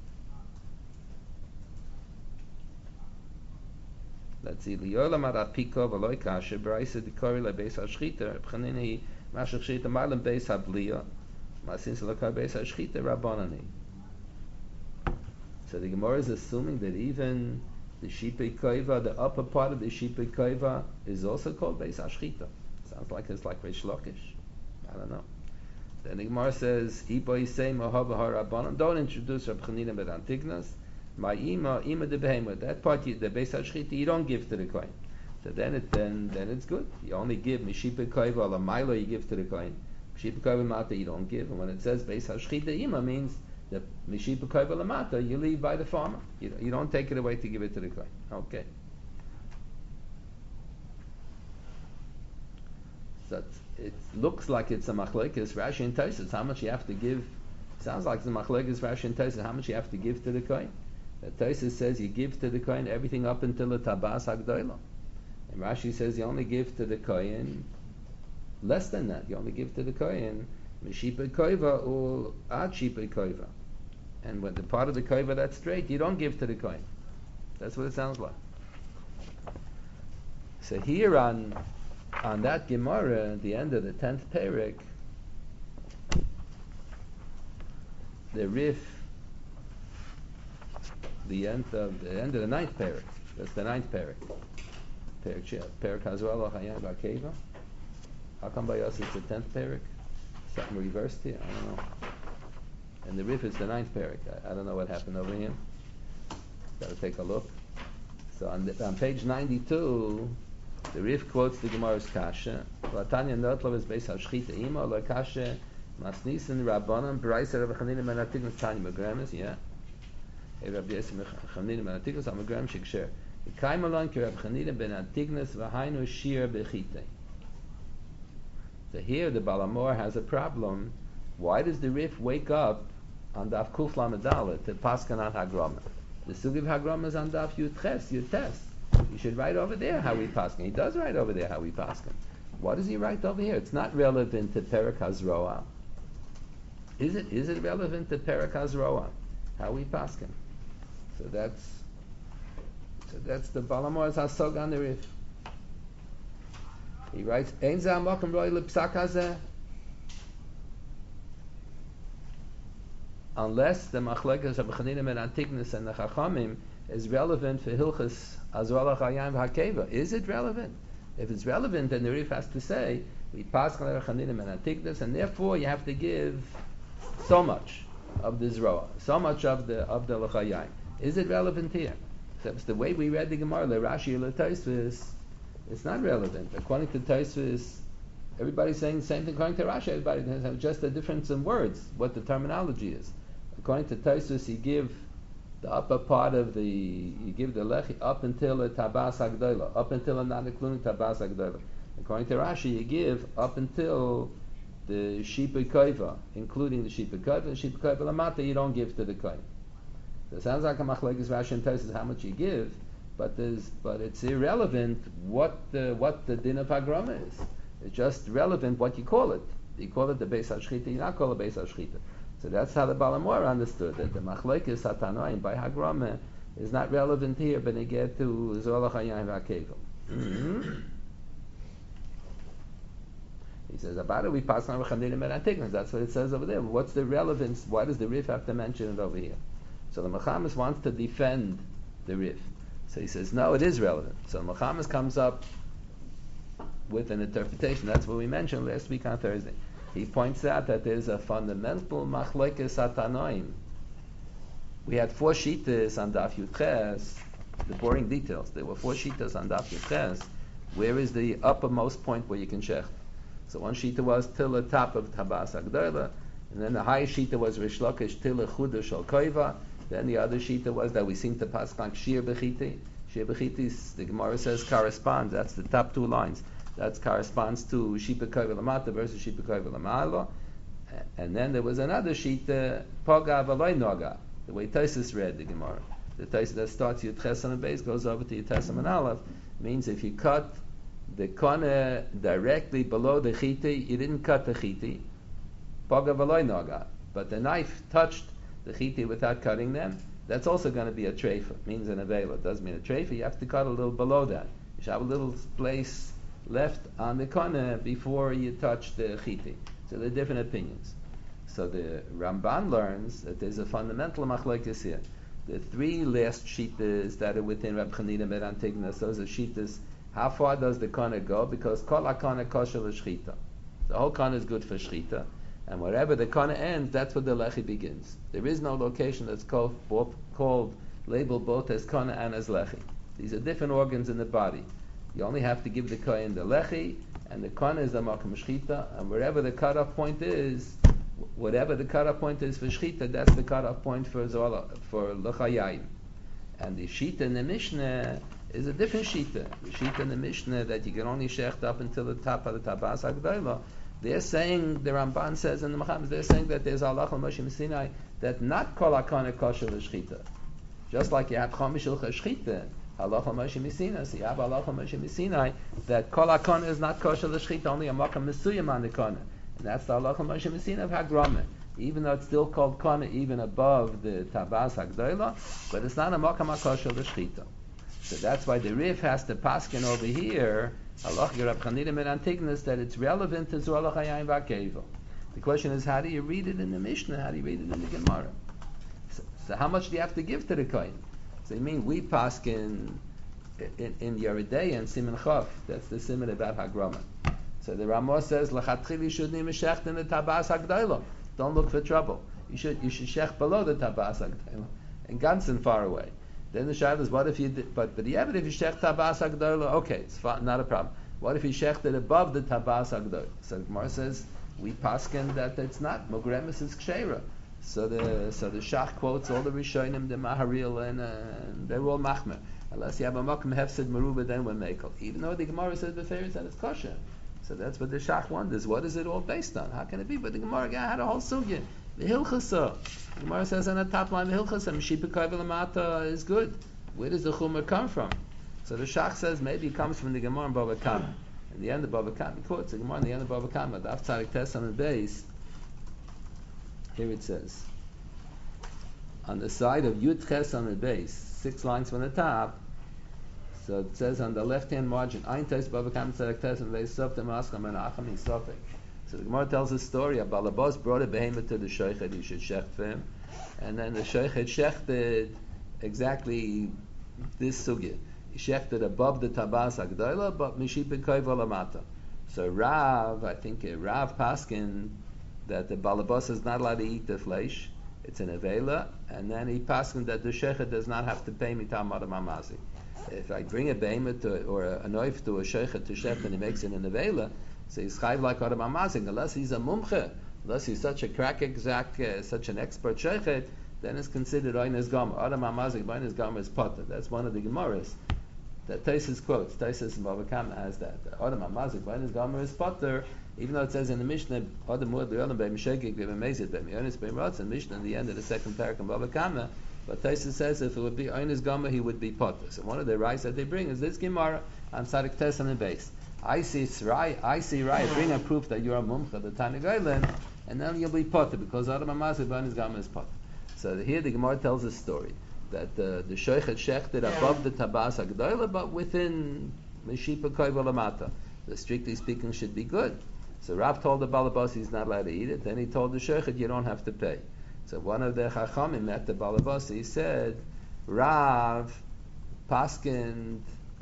A: Let's see. Liyolam arapiko v'loy kasha b'raisa dikori lebeis hashchita. B'chanini mashach shita malam beis habliya. Masin selakar beis hashchita rabbanani. So the Gemara is assuming that even the shipei koiva, the upper part of the shipei koiva, is also called beis hashchita. Sounds like it's like Reish Lakish. I don't know. Then the Gemara says, "Ibo yisei mahava harabbanon." Don't introduce Reb Chanina ben Antignas. My ima ima de behemah. That part, you, the beis hashchita, you don't give to the kohen. So then it then then it's good. You only give mishipei koiva ala mailo. You give to the kohen. Mishipei koiva mata you don't give. And when it says beis hashchita ima means the mishipa koiva lamata, you leave by the farmer. You, you don't take it away to give it to the kohen. Okay. So it looks like it's a machlekes Rashi and Tosafos. How much you have to give? Sounds like it's a machlekes Rashi and Tosafos. How much you have to give to the kohen? The Tosafos says you give to the kohen everything up until the tabas hagdoila, and Rashi says you only give to the kohen less than that. You only give to the kohen mishipa koiva or ad shipa koiva. And when the part of the koiva that's straight, you don't give to the kohen. That's what it sounds like. So here on on that Gemara, at the end of the tenth parak, the Rif, the end of the end of the ninth parak. That's the ninth parak. Parak parak Hazral Chayim Bakeva. How come by us it's the tenth parak? Something reversed here. I don't know. And the Rif is the ninth parak. I, I don't know what happened over here. Got to take a look. So on, the, on page ninety-two, the Rif quotes the Gemara's kasha. Latanya notlav is based on shchita ima lo kasha masnisin rabbanon b'raisa Rabbi Chanina ben Antignas tanya megremes. Yeah. Hey Rabbi Yosef Chanina ben Antignas am megrem shiksher. Ikaim alon ki Rabbi Chanina ben Antignas v'hainu shir bechite. So here the Balamor has a problem. Why does the Rif wake up on Daf Kuf Lamed Dalet to Paskan on Hagrama? The Sugi of Hagrama is on Daf Yud Ches, Yud Tes. You should write over there how we paskin. He does write over there how we paskin. What does he write over here? It's not relevant to Perak Hazroa. Is it? Is it relevant to Perak Hazroa? How we paskin? So that's so that's the Balamor's Hasog on the Rif. He writes, Ein zeh hamakom roi l'psak hazeh. Unless the machlekes of Chanina ben Antignas and the Chachamim is relevant for Hilchas Azral HaChayim v'Hakeva. Is it relevant? If it's relevant, then the Rif has to say, we pass on Chanina ben Antignas, and therefore you have to give so much of the Zroa, so much of the of the L'chayai. Is it relevant here? Except the way we read the Gemara, Le Rashi Le Tosfos, it's not relevant. According to Tosfos, everybody's saying the same thing. According to Rashi, everybody has just a difference in words, what the terminology is. According to Tosfos, you give the upper part of the, you give the lechi up until a tabas agdola, up until a not including tabas agdola. According to Rashi, you give up until the shipa koiva, including the shipa koiva, and shipa koiva lamata you don't give to the koin. So it sounds like a machlekes Rashi and Tosfos how much you give, but there's, but it's irrelevant what the what the din of hagrama is. It's just relevant what you call it. You call it the beis hashchita, you not call it beis hashchita. So that's how the Balamor understood it. The machlekes satanoim by hagrama is not relevant here, but they get to zolach hayim v'akevel. He says about it we pass on v'chanidim and antignas. That's what it says over there. What's the relevance? Why does the Rif have to mention it over here? So the Mechamis wants to defend the Rif. So he says no, it is relevant. So the Mechamis comes up with an interpretation. That's what we mentioned last week on Thursday. He points out that there's a fundamental machlekes atanoim. We had four shitas on Daf Yudches, the boring details. There were four shitas on Daf Yudches. Where is the uppermost point where you can shech? So one shita was till the top of Tabas Agdola, and then the highest shita was Rish Lakish till the Chudah Shal Koiva. Then the other shita was that we seem to pass like Shir Bechiti. Shir Bechiti, the Gemara says, corresponds. That's the top two lines. That corresponds to Shipa Koiva Lamata versus Shipa Koiva Lamala. And then there was another shita, Poga V'Loi Noga, the way Tosfos read the Gemara. The Tosfos that starts Yud Ches on the base goes over to Yud Tes and Aleph, means if you cut the kone directly below the chiti, you didn't cut the chiti, Poga V'Loi Noga, but the knife touched the chiti without cutting them, that's also going to be a treifa. It means an avela. It doesn't mean a treifa. You have to cut a little below that. You should have a little place left on the kone before you touch the chiti. So there are different opinions. So the Ramban learns that there's a fundamental machlokes here. The three last shitas that are within Reb Chanina Ber Antignas, those are shitas. How far does the kone go? Because kol hakone kosher l'shchita. The whole kone is good for shchita, and wherever the kone ends, that's where the lechi begins. There is no location that's called, both, called labeled both as kone and as lechi. These are different organs in the body. You only have to give the kohen the lechi, and the kone is the makom shchita, and wherever the cutoff point is, whatever the cutoff point is for shchita, that's the cutoff point for zola, for lechayayim. And the shita in the Mishnah is a different shita. The shita in the Mishnah that you can only shecht up until the top of the tabas agdola. They're saying, the Ramban says in the Mechamis, they're saying that there's Allah al Moshe Sinai that not kol hakane kosher l'shchita. Just like you have chamish ilcha shchita, Allah al Moshe Sinai, so you have Allah al Moshe Sinai that kol hakane is not kosher l'shchita, only a makam mesuyam on the kone. And that's the Allah al Moshe Sinai of Hagrama. Even though it's still called kone, even above the tabas agdola, but it's not a makam kosher l'shchita. So that's why the Rif has to paskin over here, Allah Reb Chanina ben Antignas, that it's relevant to Zoalach Hayayim V'Akevel. The question is, how do you read it in the Mishnah? How do you read it in the Gemara? So, so how much do you have to give to the Kohen? So you mean we paskin in, in Yeridei and Siman Chof, that's the Siman about Hagrama. So the Ramah says, L'chatchili shouldn't even shecht in the Tabas Hagdolah. Don't look for trouble. You should you should shecht below the Tabas Hagdolah, and Gansen far away. Then the shaila is, what if you did, but but yeah, but if you shecht tabas agdola, okay, it's fine, not a problem. What if you shechted above the tabas agdola? So Gemara says we paskin that it's not mogremis is ksheira. So the so the Shach quotes all the Rishonim, the Maharil, and, uh, and they're all machmer. Unless you have a makom hefsid meruba, then we're mekel. Even though the Gemara says the favorite that it's kosher. So that's what the Shach wonders. What is it all based on? How can it be? But the Gemara had a whole sugya. The Hilchasa. The Gemara says on the top line, the Hilchasa, Mishipa Koiva Lamata is good. Where does the Chumar come from? So the Shach says maybe it comes from the Gemara in Bava Kama. In the end of Bava Kama, he quotes the Gemara in the end of Bava Kama, the Aftarik Tes on the base. Here it says, on the side of Yud Ches on the base, six lines from the top, so it says on the left-hand margin, Ein Tes Bava Kama Tzarek Tes on the base, Softem Askam Menachem Yisofek. So the Gemara tells a story. A balabos brought a behemoth to the sheichet. He should shecht for him, and then the sheichet shechted exactly this sugya. He shechted above the tabas agdola, but mishipin koiva lamata. So Rav, I think uh, Rav Paskin that the balabas is not allowed to eat the flesh. It's an avela, and then he passes that the shechet does not have to pay mitam adam amazi. If I bring a behemoth to, or a, a knife to a shechet to shech and he makes it an avela, so he's chayv like adam amazi. Unless he's a mumche, unless he's such a crack exact, uh, such an expert shechet, then it's considered oines gomer. Adam amazi, oines gomer is potter. That's one of the gemaras that Taisus quotes. Taisus and Bava Kama has that. Adam amazi, oines gomer is potter. Even though it says in the Mishnah, Adam muad le'olam be'mishegig be'mezid be'mionis be'mrotz, and Mishnah in the end of the second parak in Bava Kama, but Taisus says if it would be oines gomer, he would be potter. So one of the rights that they bring is this Gemara on Sadik Tes on the base. I see Rai, I see Rai, bring a proof that you're a mumcha, the Tani Gailen, and then you'll be potter because Adam amazi, oines gomer is potter. So here the Gemara tells a story that uh, the sheichet shechted above the tabas agdoila, but within Meshipa Koiva Lamata. The strictly speaking should be good. So Rav told the balabas he's not allowed to eat it. Then he told the sheichet you don't have to pay. So one of the chachamim met the balabas. He said, Rav paskined uh,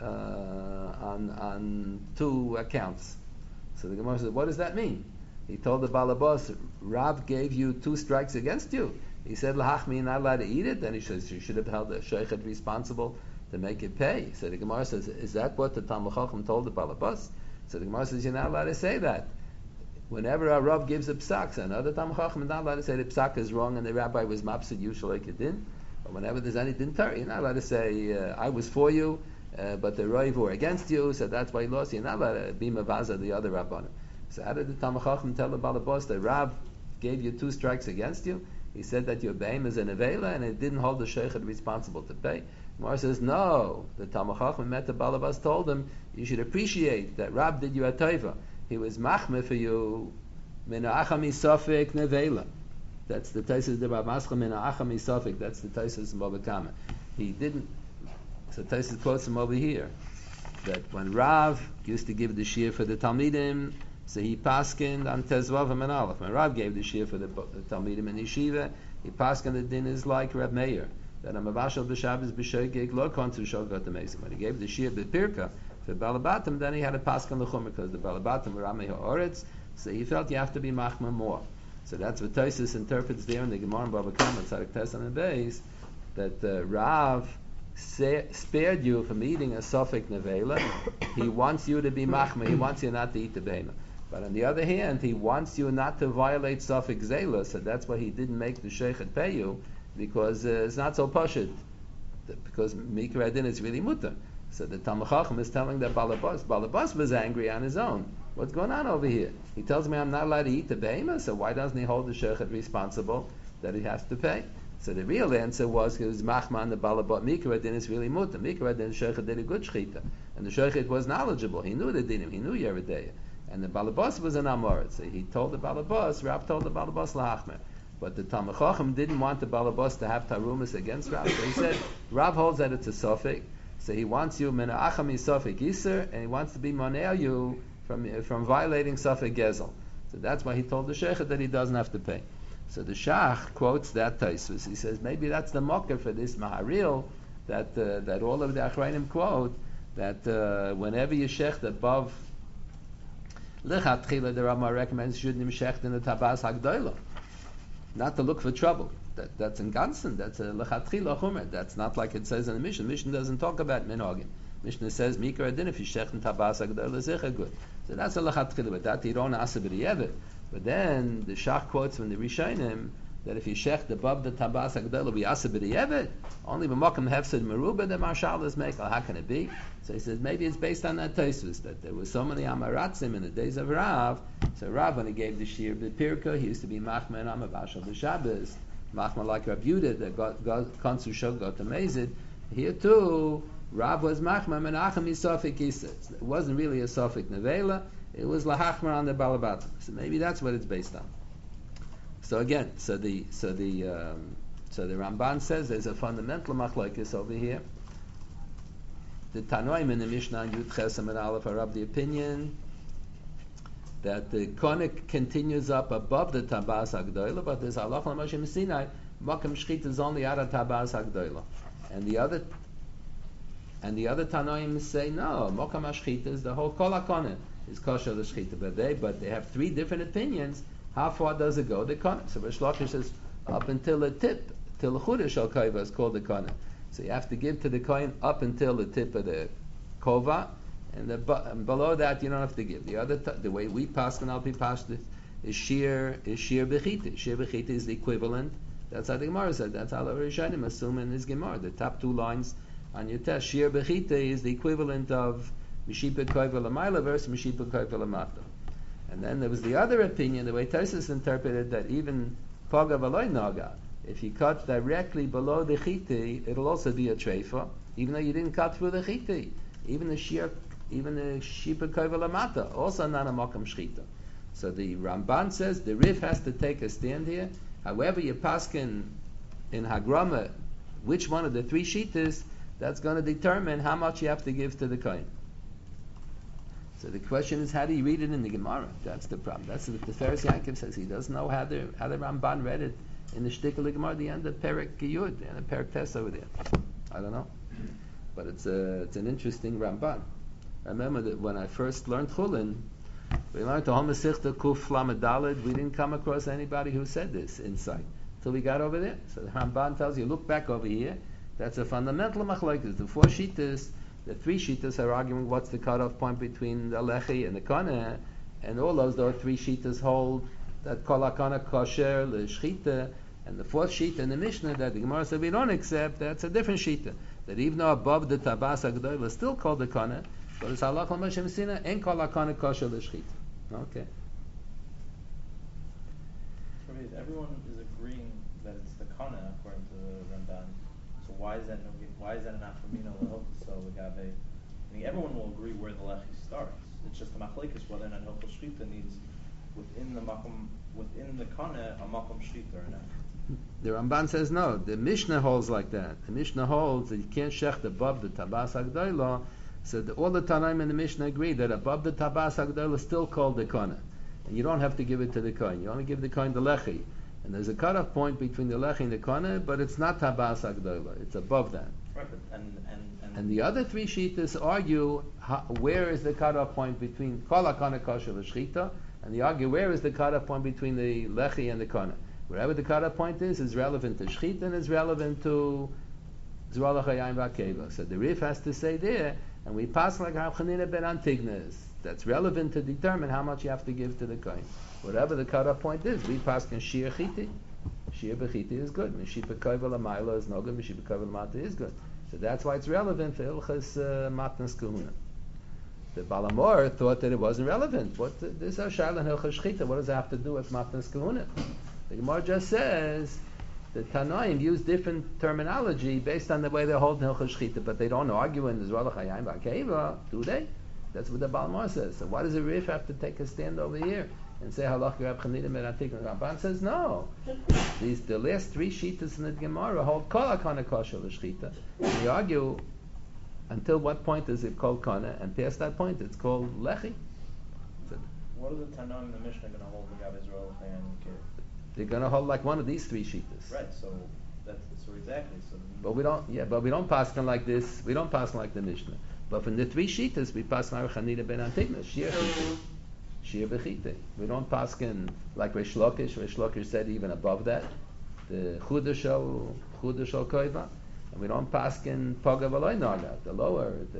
A: on on two accounts. So the Gemara said, what does that mean? He told the balabas, Rav gave you two strikes against you. He said, Lahachmi, you're not allowed to eat it. Then he says, you should have held the sheichet responsible to make it pay. So the Gemara says, is that what the Talmud Chacham told the balabas? So the Gemara says, you're not allowed to say that. Whenever a Rav gives a psak, so another Talmud Chacham is not allowed to say the psak is wrong and the rabbi was mapsid you like it didn't. But whenever there's any din Torah, you're not allowed to say, uh, I was for you, uh, but the Rav were against you, so that's why you lost. You're not allowed to be mavaza the other rabbanim. So how did the Talmud Chacham tell the balabas that Rav gave you two strikes against you? He said that your beim is an avela and it didn't hold the sheichet responsible to pay. Gemara says, no. The Talmud Chacham met the balabas told him, you should appreciate that Rab did you a tova. He was machmeh for you, mina achami sofik nevela. That's the Taisus de Babmaschem mina achami sofik. That's the Taisus in Bava Kama. He didn't, so Taisus quotes him over here, that when Rav used to give the shir for the Talmidim, so he paskined on Tezvav and Aleph. When Rav gave the shir for the, the Talmidim and Yeshiva, he paskined the din is like Reb Meir, that a mavashal b'Shabbos b'shogeg lo kontu shogat the mesim. When he gave the shir b'Pirka for Balabatim, then he had a paskin l'chumah because the Balabatim were Ramei ha'oretz, so he felt you have to be machma more. So that's what Tosfos interprets there in the Gemara in Bava Kama, Tzadik Tes on the base, that uh, Rav say, spared you from eating a sofik nevela. He wants you to be machma. He wants you not to eat the behemoth. But on the other hand, he wants you not to violate Safik Zela, so that's why he didn't make the sheichet pay you, because uh, it's not so pashut, because Mikra Adin is really mutter. So the Talmud Chacham is telling that Balabas, Balabas was angry on his own. What's going on over here? He tells me I'm not allowed to eat the behemoth, so why doesn't he hold the sheichet responsible that he has to pay? So the real answer was because Machman the Balabas Mikra Adin is really mutter. Mikra Adin sheichet did a good shechita, and the sheichet was knowledgeable. He knew the dinim, he knew Yeridei. And the Balabas was an Amorit. So he told the Balabas, Rav told the Balabas Lahachmer. But the Talmud Chacham didn't want the Balabas to have Tarumas against Rav. So he said, Rav holds that it's a Sofik. So he wants you, Mena Achami Sofik Iser, and he wants to be Monea you from, from violating Sofik Gezel. So that's why he told the Sheikh that he doesn't have to pay. So the Shach quotes that Tosfos. He says, maybe that's the mocker for this Maharil, that, uh, that all of the Achrayim quote, that uh, whenever you shecht above Lechatchila, the Rama recommends shouldn't shecht in the tabas hagdoila, not to look for trouble. That, that's in Gansen. That's a lechatchila chumer. That's not like it says in the Mishnah. Mishnah doesn't talk about minhagim. Mishnah says mikra adin if you shecht in tabas hagdoila zecha good. So that's a lechatchila. But that you don't ask b'di'evet. But then the Shach quotes from the Rishonim that if you shecht above the tabas hagdoila we ask b'di'evet. Only b'makom hefsed meruba the marshal is make. How can it be? So he says maybe it's based on that Tosfos that there were so many Amaratzim in the days of Rav. So Rav, when he gave the shir b'Pirka, he used to be machma and amavashal b'Shabbos, machma like Rab Yudah that got konsu shog got amazed. Here too, Rav was machma menachem isofik isa. It wasn't really a sofik nevela. It was lahachmer on the balabatim. So maybe that's what it's based on. So again, so the so the um, so the Ramban says there's a fundamental machlokes over here. The Tanoim in the Mishnah Yud Ches Amud Aleph are of the opinion that the konik continues up above the tabas hagdoila, but there's halach l'mashim Sinai makam shchita is only out of tabas hagdoila, and the other and the other Tanoim say no, makam shchita is the whole kol hakonin is kosher the shchita, but they but they have three different opinions How far does it go? The kana. So Rish Lakish says up until the tip, till the chudah shel kova is called the kana. So you have to give to the kohen up until the tip of the kova, and, the, and below that you don't have to give. The other, t- the way we pass and I'll be passed is sheer is sheer bechita. Sheer bechita is the equivalent. That's how the Gemara said. That's how the Rishonim assume in his Gemara. The top two lines on your test, sheer bechita is the equivalent of mishipa koiva l'mayla versus mishipa koiva l'mata. And then there was the other opinion, the way Tosfos interpreted that even paga v'loy naga, if you cut directly below the chiti, it'll also be a treifa, even though you didn't cut through the chiti. Even the sheer, even the shipa koiva l'mata, also not a makam shchita. So the Ramban says the Rif has to take a stand here. However, you paskin in Hagrama, which one of the three shitas, that's going to determine how much you have to give to the kohen. So the question is, how do you read it in the Gemara? That's the problem. That's what the Tiferes Yaakov says. He doesn't know how the how the Ramban read it in the Shtik of the Gemara, the end of Perek Yud, the end of Perek Tes over there. I don't know, but it's a it's an interesting Ramban. I remember that when I first learned Chulin, we learned the Hom Masechta Kuf Lamed Daled. We didn't come across anybody who said this insight until we got over there. So the Ramban tells you, look back over here. That's a fundamental machlokes. The four shitas, the three shitas are arguing what's the cutoff point between the lechi and the kana, and all those those three shitas hold that kol hakana kosher l'shchita, and the fourth shita in the Mishnah that the Gemara said we don't accept. That's a different shita. That even though above the tabas agdoil is still called the kana, but it's halach l'mashem sina and kol hakana kosher l'shchita. Okay.
B: Everyone is agreeing that it's the kana according to the Ramban. So why is that no? Why is that an aframina lehoch? So we have a. I mean, everyone will agree where the lechi starts. It's just the machlekes whether or not hilchos shchita needs within the makom within the kana a makom shchita or not.
A: The Ramban says no. The Mishnah holds like that. The Mishnah holds that you can't shecht above the tabas agdoila. So the, all the Tanaim in the Mishnah agree that above the tabas agdoila is still called the kana, and you don't have to give it to the kohen. You only give the kohen the lechi. And there's a cutoff point between the lechi and the kana, but it's not tabas agdoila. It's above that.
B: Right, but and, and, and,
A: and the other three shitas argue how, where is the cutoff point between kol hakana kosher l'shchita, and they argue where is the cutoff point between the lechi and the kana. Wherever the cutoff point is, is relevant to shchita and is relevant to zrala chayim v'akeva. So the Rif has to say there, and we pass like Rav Chanina ben Antigna is. That's relevant to determine how much you have to give to the kohen. Whatever the cutoff point is, we pass in shir chiti. Shir bechiti is good. Mishipa koiva l'mayla is no good. Mishipa koiva l'mata is good. So that's why it's relevant for ilchas uh, matnas kahuna. The Balamor thought that it wasn't relevant. What the, this is shayla and ilchas shchita. What does it have to do with matnas kahuna? The Gemara just says the Tanaim use different terminology based on the way they hold ilchas shchita, but they don't argue in the Zrala Chayim Ba'Keva, do they? That's what the Balamor says. So why does the Rif have to take a stand over here and say halach Rab Chanina ben Antigna? Ramban says no. These the last three shitas in the Gemara hold kol hakana kosher l'shchita. They argue until what point is it called kana, and past that point it's called lechi. So
B: what are the Tanaim in the Mishnah going to hold the Gav Israel Chayim?
A: They're going to hold like one of these three shitas.
B: Right. So that's so exactly. So.
A: But we don't. Yeah. But we don't pass them like this. We don't pass them like the Mishnah. But from the three shitas, we pass Rav Chanina ben Antigna, Shir Chiti, Shir Bechite. We don't pass in like Reish Lakish. Reish Lakish said even above that, the Chudah Shel Chudah Shel Koiva, and we don't pass in Paga V'Loy Naga, the lower, the,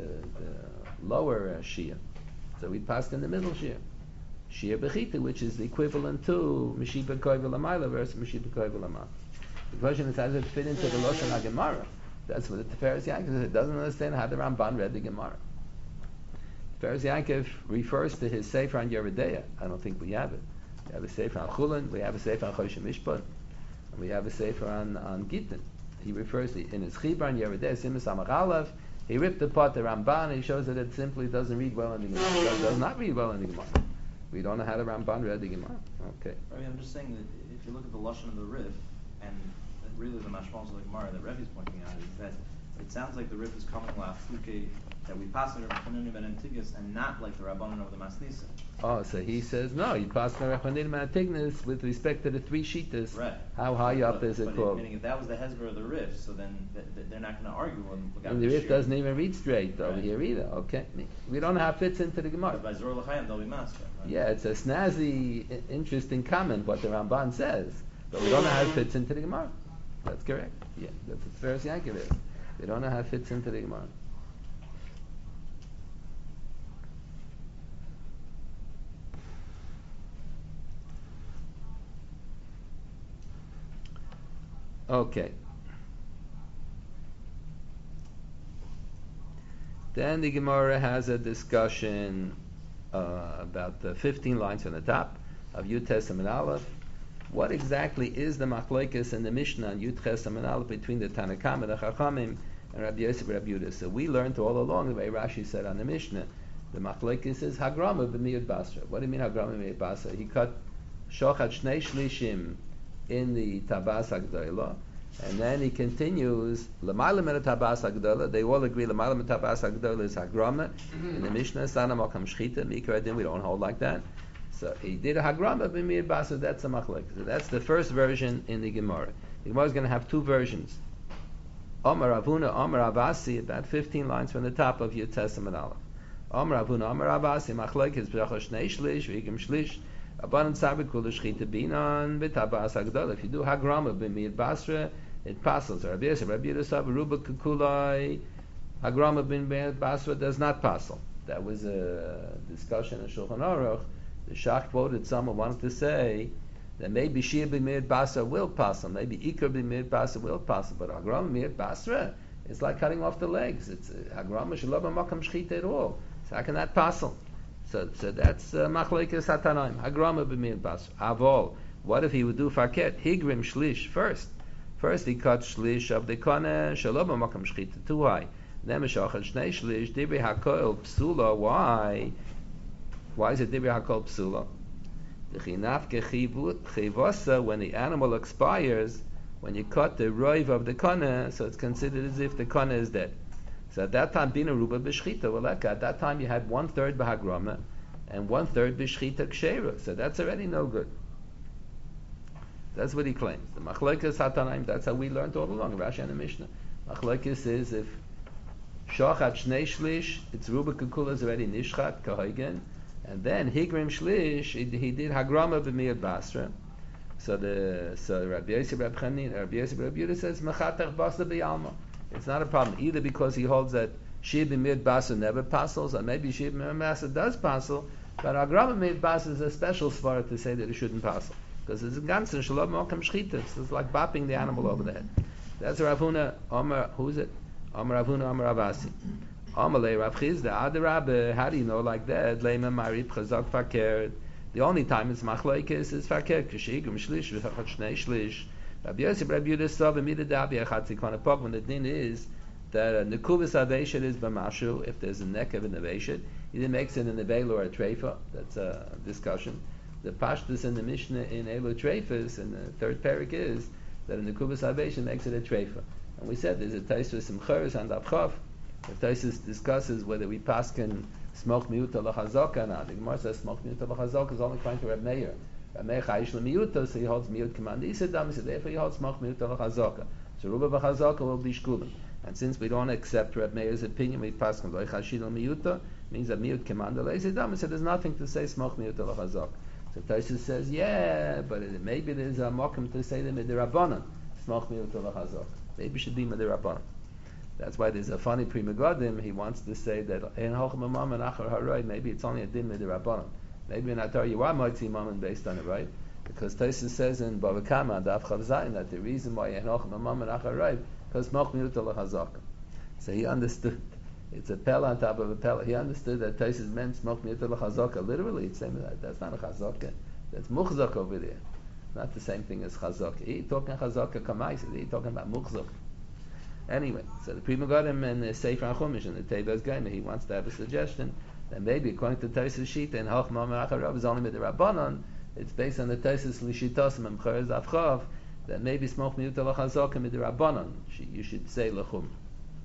A: the lower uh, Shir. So we pass in the middle Shir, Shir Bechite, which is the equivalent to Mishipa Koiva L'Mayla versus Mishipa Koiva L'Mata. The question is, how does it fit into the Lashon HaGemara? That's what the Tiferes Yaakov says. It doesn't understand how the Ramban read the Gemara. Tiferes Yaakov refers to his Sefer on Yeridea. I don't think we have it. We have a Sefer on Chulin, we have a Sefer on Choshen Mishpat, and we have a Sefer on, on Gittin. He refers to, in his Chibur on Yeridea, Simas Amar Aleph, he ripped apart the Ramban, he shows that it simply doesn't read well in the Gemara. It does not read well in the Gemara. We don't know how the Ramban read the Gemara. Okay.
B: I mean, I'm just saying that if you look at the Lashon of the Rif, and really the mashmals of the Gemara that Rebbe is pointing out is that it sounds like the Rif is coming la'afuke that we pass it Rabbanim ben Antigus and not like the Rabbanim of the Masnisa.
A: Oh, so he says no. You pass the Rabbanim ben Antigus with respect to the three shitas.
B: Right.
A: How high up
B: but,
A: is it
B: but
A: called?
B: Meaning, if that was the Hezbollah of the Rif, so then th- th- they're not going to argue when
A: And the Rif doesn't even read straight over
B: right.
A: here either. Okay, we don't know how it fits into the Gemara.
B: But by Zor L'chaim, they'll be master. Right?
A: Yeah, it's a snazzy, i- interesting comment what the Ramban says, but we don't know how it fits into the Gemara. That's correct. Yeah, that's as fair as Yankov is. We don't know how it fits into the Gemara. Okay. Then the Gemara has a discussion uh, about the fifteen lines on the top of Yud Tes and Aleph. What exactly is the machlokes in the Mishnah on Yud Tes and Aleph between the Tanakam, the Chachamim, and Rabbi Yosef and Rabbi Yehuda? So we learned all along the way Rashi said on the Mishnah, the machlokes is Hagrama b'miyud basra. What do you mean Hagrama b'miyud basra? He cut shochat shnei shlishim in the Tabas Agdolah, and then he continues L'mayla min Tabas Agdolah. They all agree L'mayla min Tabas Agdolah is Hagrama. In the Mishnah, Sana Makam Shchita, Mikra Adin, we don't hold like that. So he did a Hagrama b'miyud basra. That's a machlokes. So that's the first version in the Gemara. The Gemara is going to have two versions. Omar Avuna, Omar Avasi, about fifteen lines from the top of Yud Tes and Aleph. Omar Avuna, Omar Avasi, machlokes b'chol shnei shlish, v'igim shlish. Abanan sabik kula shchita binan b'tabas agdol. If you do hagrama b'miyad basra, it passes. Rabbi Yosef, Rabbi Yosef, Ruba kukulai, hagrama b'miyad basra does not passel. That was a discussion in Shulchan Aruch. The Shach quoted someone wanted to say that maybe Shia b'miyad basra will passel, maybe Ikar b'miyad basra will passel, but hagrama b'miyad basra is like cutting off the legs. It's hagrama shelo b'makam shchita at all. So how can that passel? So, so that's machlokes hatanaim. Hagrama b'miyad basra. Avol. What if he would do faket? Higrim shlish first. First he cut shlish of the kone shelo b'makam shchita too high. Then meshachat shnei shlish dibri hakol psula. Why? Why is it dibri hakol psula? The chinafke chivasa, when the animal expires, when you cut the roiv of the kone, so it's considered as if the kone is dead. So at that time, bina ruba b'shchita. Well, at that time you had one third b'hagrama and one third b'shchita kshera. So that's already no good. That's what he claims. The machlokes hatanaim. That's how we learned all along. Rashi and the Mishnah. Machlokes is if shochat shnei shlish, it's ruba kukula is already nishchat kahagen, and then higrim shlish, he, he did hagrama b'miyad basra. So the so Rabbi Yosef Rabbi Chanin, Rabbi Yosef Rabbi Yehuda says machatach basa b'yalma. It's not a problem either because he holds that Shia b'miyad basra never passels, or maybe Shia b'miyad basra does passel, but hagrama b'miyad basra is a special svara to say that it shouldn't passel because it's a ganzen shalom mokam shchita. It's like bopping the animal over the head. That's Rav Huna Amar. Who's it? Amar Rav Huna Amar Avasi. Amalei Rav Chizda Ad Rabbe. How do you know like that? Leima Marib Chazak Fakir. The only time it's machlokes is fakir kishigum shlish v'chachat shnei shlish. Rabbi Yosef Rabbi Yehuda saw v'midav yachatzi konapok when the din is that a nekuvas aveshet is b'mashu if there's a neck of an aveshet either makes it in a veil or a treifa. That's a discussion. The pashtus in the Mishnah in Elo Treifas in the third parak is that a nekuvas aveshet makes it a treifa. And we said there's a Taisus Simcheres and Abchav. If Taisus discusses whether we paskin smoke miuta lachazaka or not, the Gemara says smoke miuta lachazaka is only according to Reb Meir. Reb Meir chayish lemiuta, so he holds miut command isedam, so therefore he holds smoke miuta lachazaka. So ruba b'chazaka will be shkulim. And since we don't accept Reb Meir's opinion, we paskin lo chashin lemiuta means that miut command isedam, so there's nothing to say smoke miuta lachazaka. So Taisus says, yeah, but it, maybe there's a mokum to say them in the Rabbanan smoke miuta lachazaka. Maybe it should be Madir. That's why there's a funny Pri Megadim. He wants to say that in Hochem Imam and Achar Haroy, maybe it's only a din Madir Rabbanon. Maybe in Atar you are Moitzi Imam based on it, right? Because Taisus says in Bava Kama, Daf Chav Zayin, that the reason why in Hochem Imam and Achar Haroy, because Moch Miuta Lachazaka. So he understood. It's a pella on top of a pella. He understood that Taisus meant Moch Miuta Lachazaka. Literally, it's saying that that's not a Chazaka. That's Muchzak over there. Not the same thing as chazaka. He talking chazaka kamais. He talking about muchzak. Anyway, so the Pri Megadim and the Sefer HaChumash and the Tevas Gamer, he wants to have a suggestion that maybe according to Taisus Shita and Hoch Mamar Acharav is only with the Rabbanon. It's based on the Taisus Lishitos and Memcheres Avchav that maybe smoke miuta lachazaka with the Rabbanon. You should say lachum.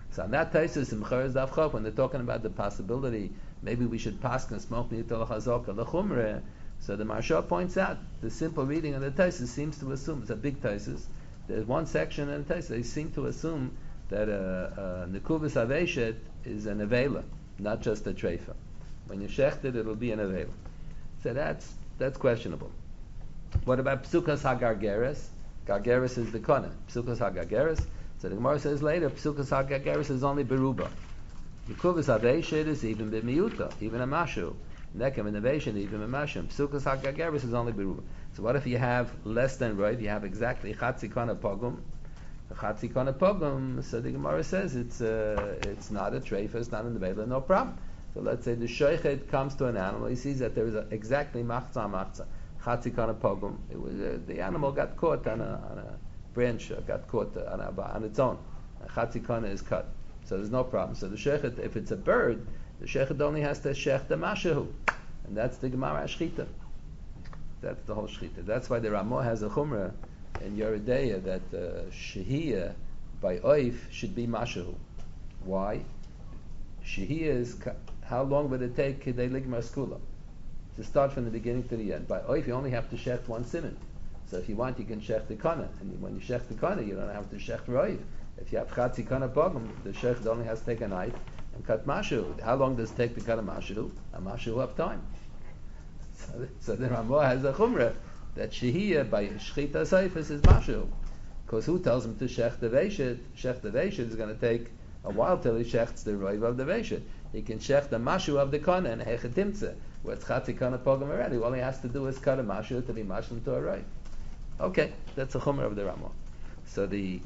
A: So on that Taisus in Mecharis Daf Chov, when they're talking about the possibility, maybe we should paskin smoke nitel chazaka lechumre. So the Maharsha points out the simple reading of the Taisus seems to assume it's a big Taisus. There's one section in the Taisus they seem to assume that a, a nekuvas aveshet is an avela, not just a treifa. When you shecht it, it'll be an avela. So that's that's questionable. What about psukas hagargeres? Gargeres is the kona. Psukas hagargeres. So the Gemara says later, psukas hagargeres is only beruba. Nekuvas aveshet is even b'miuta, even a mashu. Nekem innovation, even a mashim. Psukas hagargeres is only beruba. So what if you have less than roiv? You have exactly chatzi kana pogum. The chatzi kana pogum. So the Gemara says it's uh, it's not a treifa, it's not in the vela, no problem. So let's say the shoichet comes to an animal, he sees that there is a, exactly machza machza, chatzi kana pogum. It was uh, the animal got caught on a, on a branch, uh, got caught uh, on, a, on its own. Chatzi kana is cut, so there's no problem. So the shoichet, if it's a bird, the shoichet only has to shech the mashahu, and that's the Gemara shchita. That's the whole shchita. That's why the Ramah has a chumrah in Yeridea that uh, shehiyah by oif should be mashahu. Why? Shehiyah is how long would it take kidei ligmar skula to start from the beginning to the end? By oif you only have to shech one siman. So if you want, you can shech the kana, and when you shech the kana, you don't have to shech roiv. If you have chatzi kana pogum, the shech only has to take a knife and cut mashu. How long does it take to cut a mashu? A mashu of time. So, so the Ramah has a chumrah that shehiyah by shchita seifus is mashu, because who tells him to shech the veshet? Shech the veshet is going to take a while till he shechts the roiv of the veshet. He can shech the mashu of the kana and hechetimtze, where it's chatzi kana pogum already. All he has to do is cut a mashu to be mashlim to a roiv. Okay, that's a chumrah of the Ramah. So the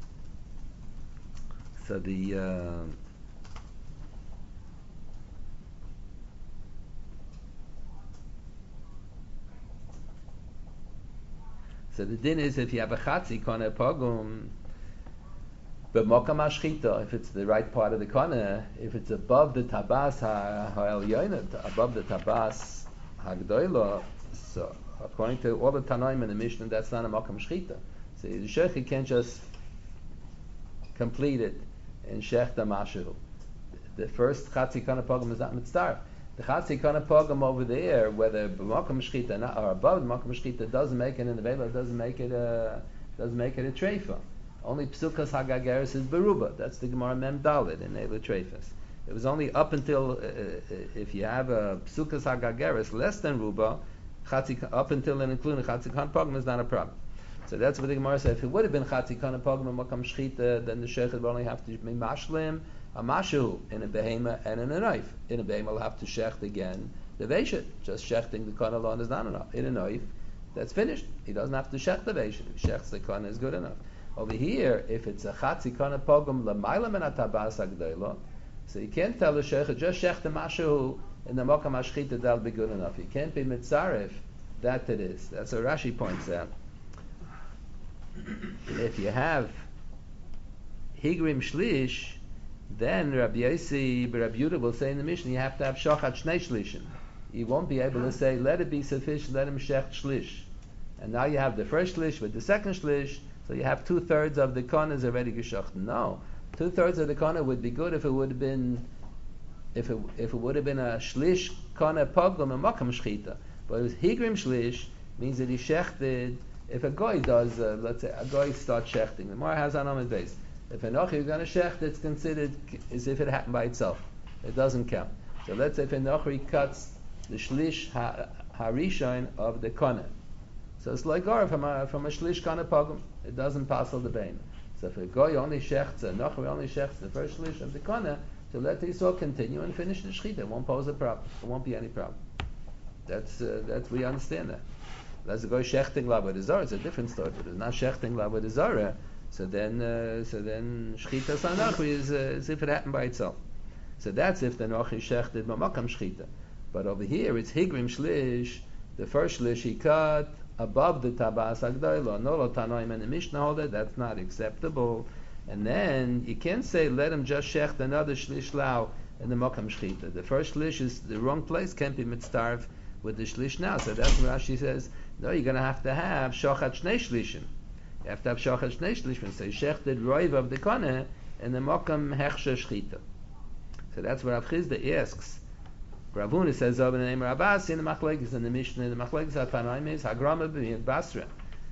A: so the uh, so the din is if you have a chatzi kana pogum, but mokam ashchita, if it's the right part of the kana, if it's above the tabas ha'elyonet, above the tabas ha'gdoila, so according to all the Tanaim in the Mishnah, that's not a mokam shchita. So the sheikh can't just complete it and shech the mashu. The first chatzi kana pogum is not mitzvah. The chatzi kana pogum over there, whether b'mokam shchita or above the mokam shchita, doesn't make it in the vela, doesn't make it a doesn't make it a treifa. Only psukas hagageres is beruba. That's the Gemara Mem Dalet in Eila Treifas. It was only up until uh, if you have a psukas hagageres less than ruba, chatzi, up until and including chatzi kan pogum is not a problem. So that's what the Gemara said. If it would have been chatzi kan pogum and makam shchita, then the sheikh would only have to be mashlim a mashu in a behema and in a knife. In a behema, will have to shecht again the veshet. Just shechting the kan alone is not enough. In a knife, that's finished. He doesn't have to shecht the veshet. If he shechts the kan is good enough. Over here, if it's a chatzi kana pogum l'mayla min hatabas hagdoila, so you can't tell the sheikh just shech the mashu in the makam hashchita, that'll be good enough. You can't be mitzaref that it is. That's what Rashi points out. If you have higrim shlish, then Rabbi Yossi, Rabbi Yehuda will say in the Mishnah, you have to have shochat shnei shlishim. You won't be able to say, let it be sufficient, let him shech shlish. And now you have the first shlish with the second shlish, so you have two-thirds of the kana is already geshocht. No. Two-thirds of the kana would be good if it would have been if it if it would have been a shlish kana pogum and makam shchita. But it was higrim shlish, means that he shechted. If a guy does, uh, let's say, a guy starts shechting, the Gemara has on his base. If an Nochi is going to shecht, it's considered as if it happened by itself. It doesn't count. So let's say if an Nochi cuts the shlish ha- harishon of the kana. So it's like Gara from a, from a shlish kana pogum. It doesn't pass all the bein. So if a guy only shechts, a Nochi only shechts the first shlish of the kana, so let Yisrael continue and finish the shchita. It won't pose a problem. There won't be any problem. That's, uh, that's, we understand that. Let's go shechting lavad zara. It's a different story. But it's not shechting lavad zara. So then, uh, so then shchita sanachri is uh, as if it happened by itself. So that's if the nochi shechted mamakam shchita. But over here it's higrim shlish. The first shlish he cut above the tabas agdayla. No lo tanoim and the Mishnah hold it. That's not acceptable. And then you can't say let him just shecht another shlish lau in the makam shchita. The first shlish is the wrong place. Can't be mitzdarv with the shlish now. So that's what Rashi says. No, you're going to have to have shochat shnei shlishim. You have to have shochat shnei shlishim. So you shechted roiv of the kana, in the Mokam Hechsher Shchita. So that's what Rav Chizda asks. Rav Huna says over the name of Rav Asi in the Machlekes in the Mishnah in the Machlekes HaTanaim is Hagrama b'miyad Basra.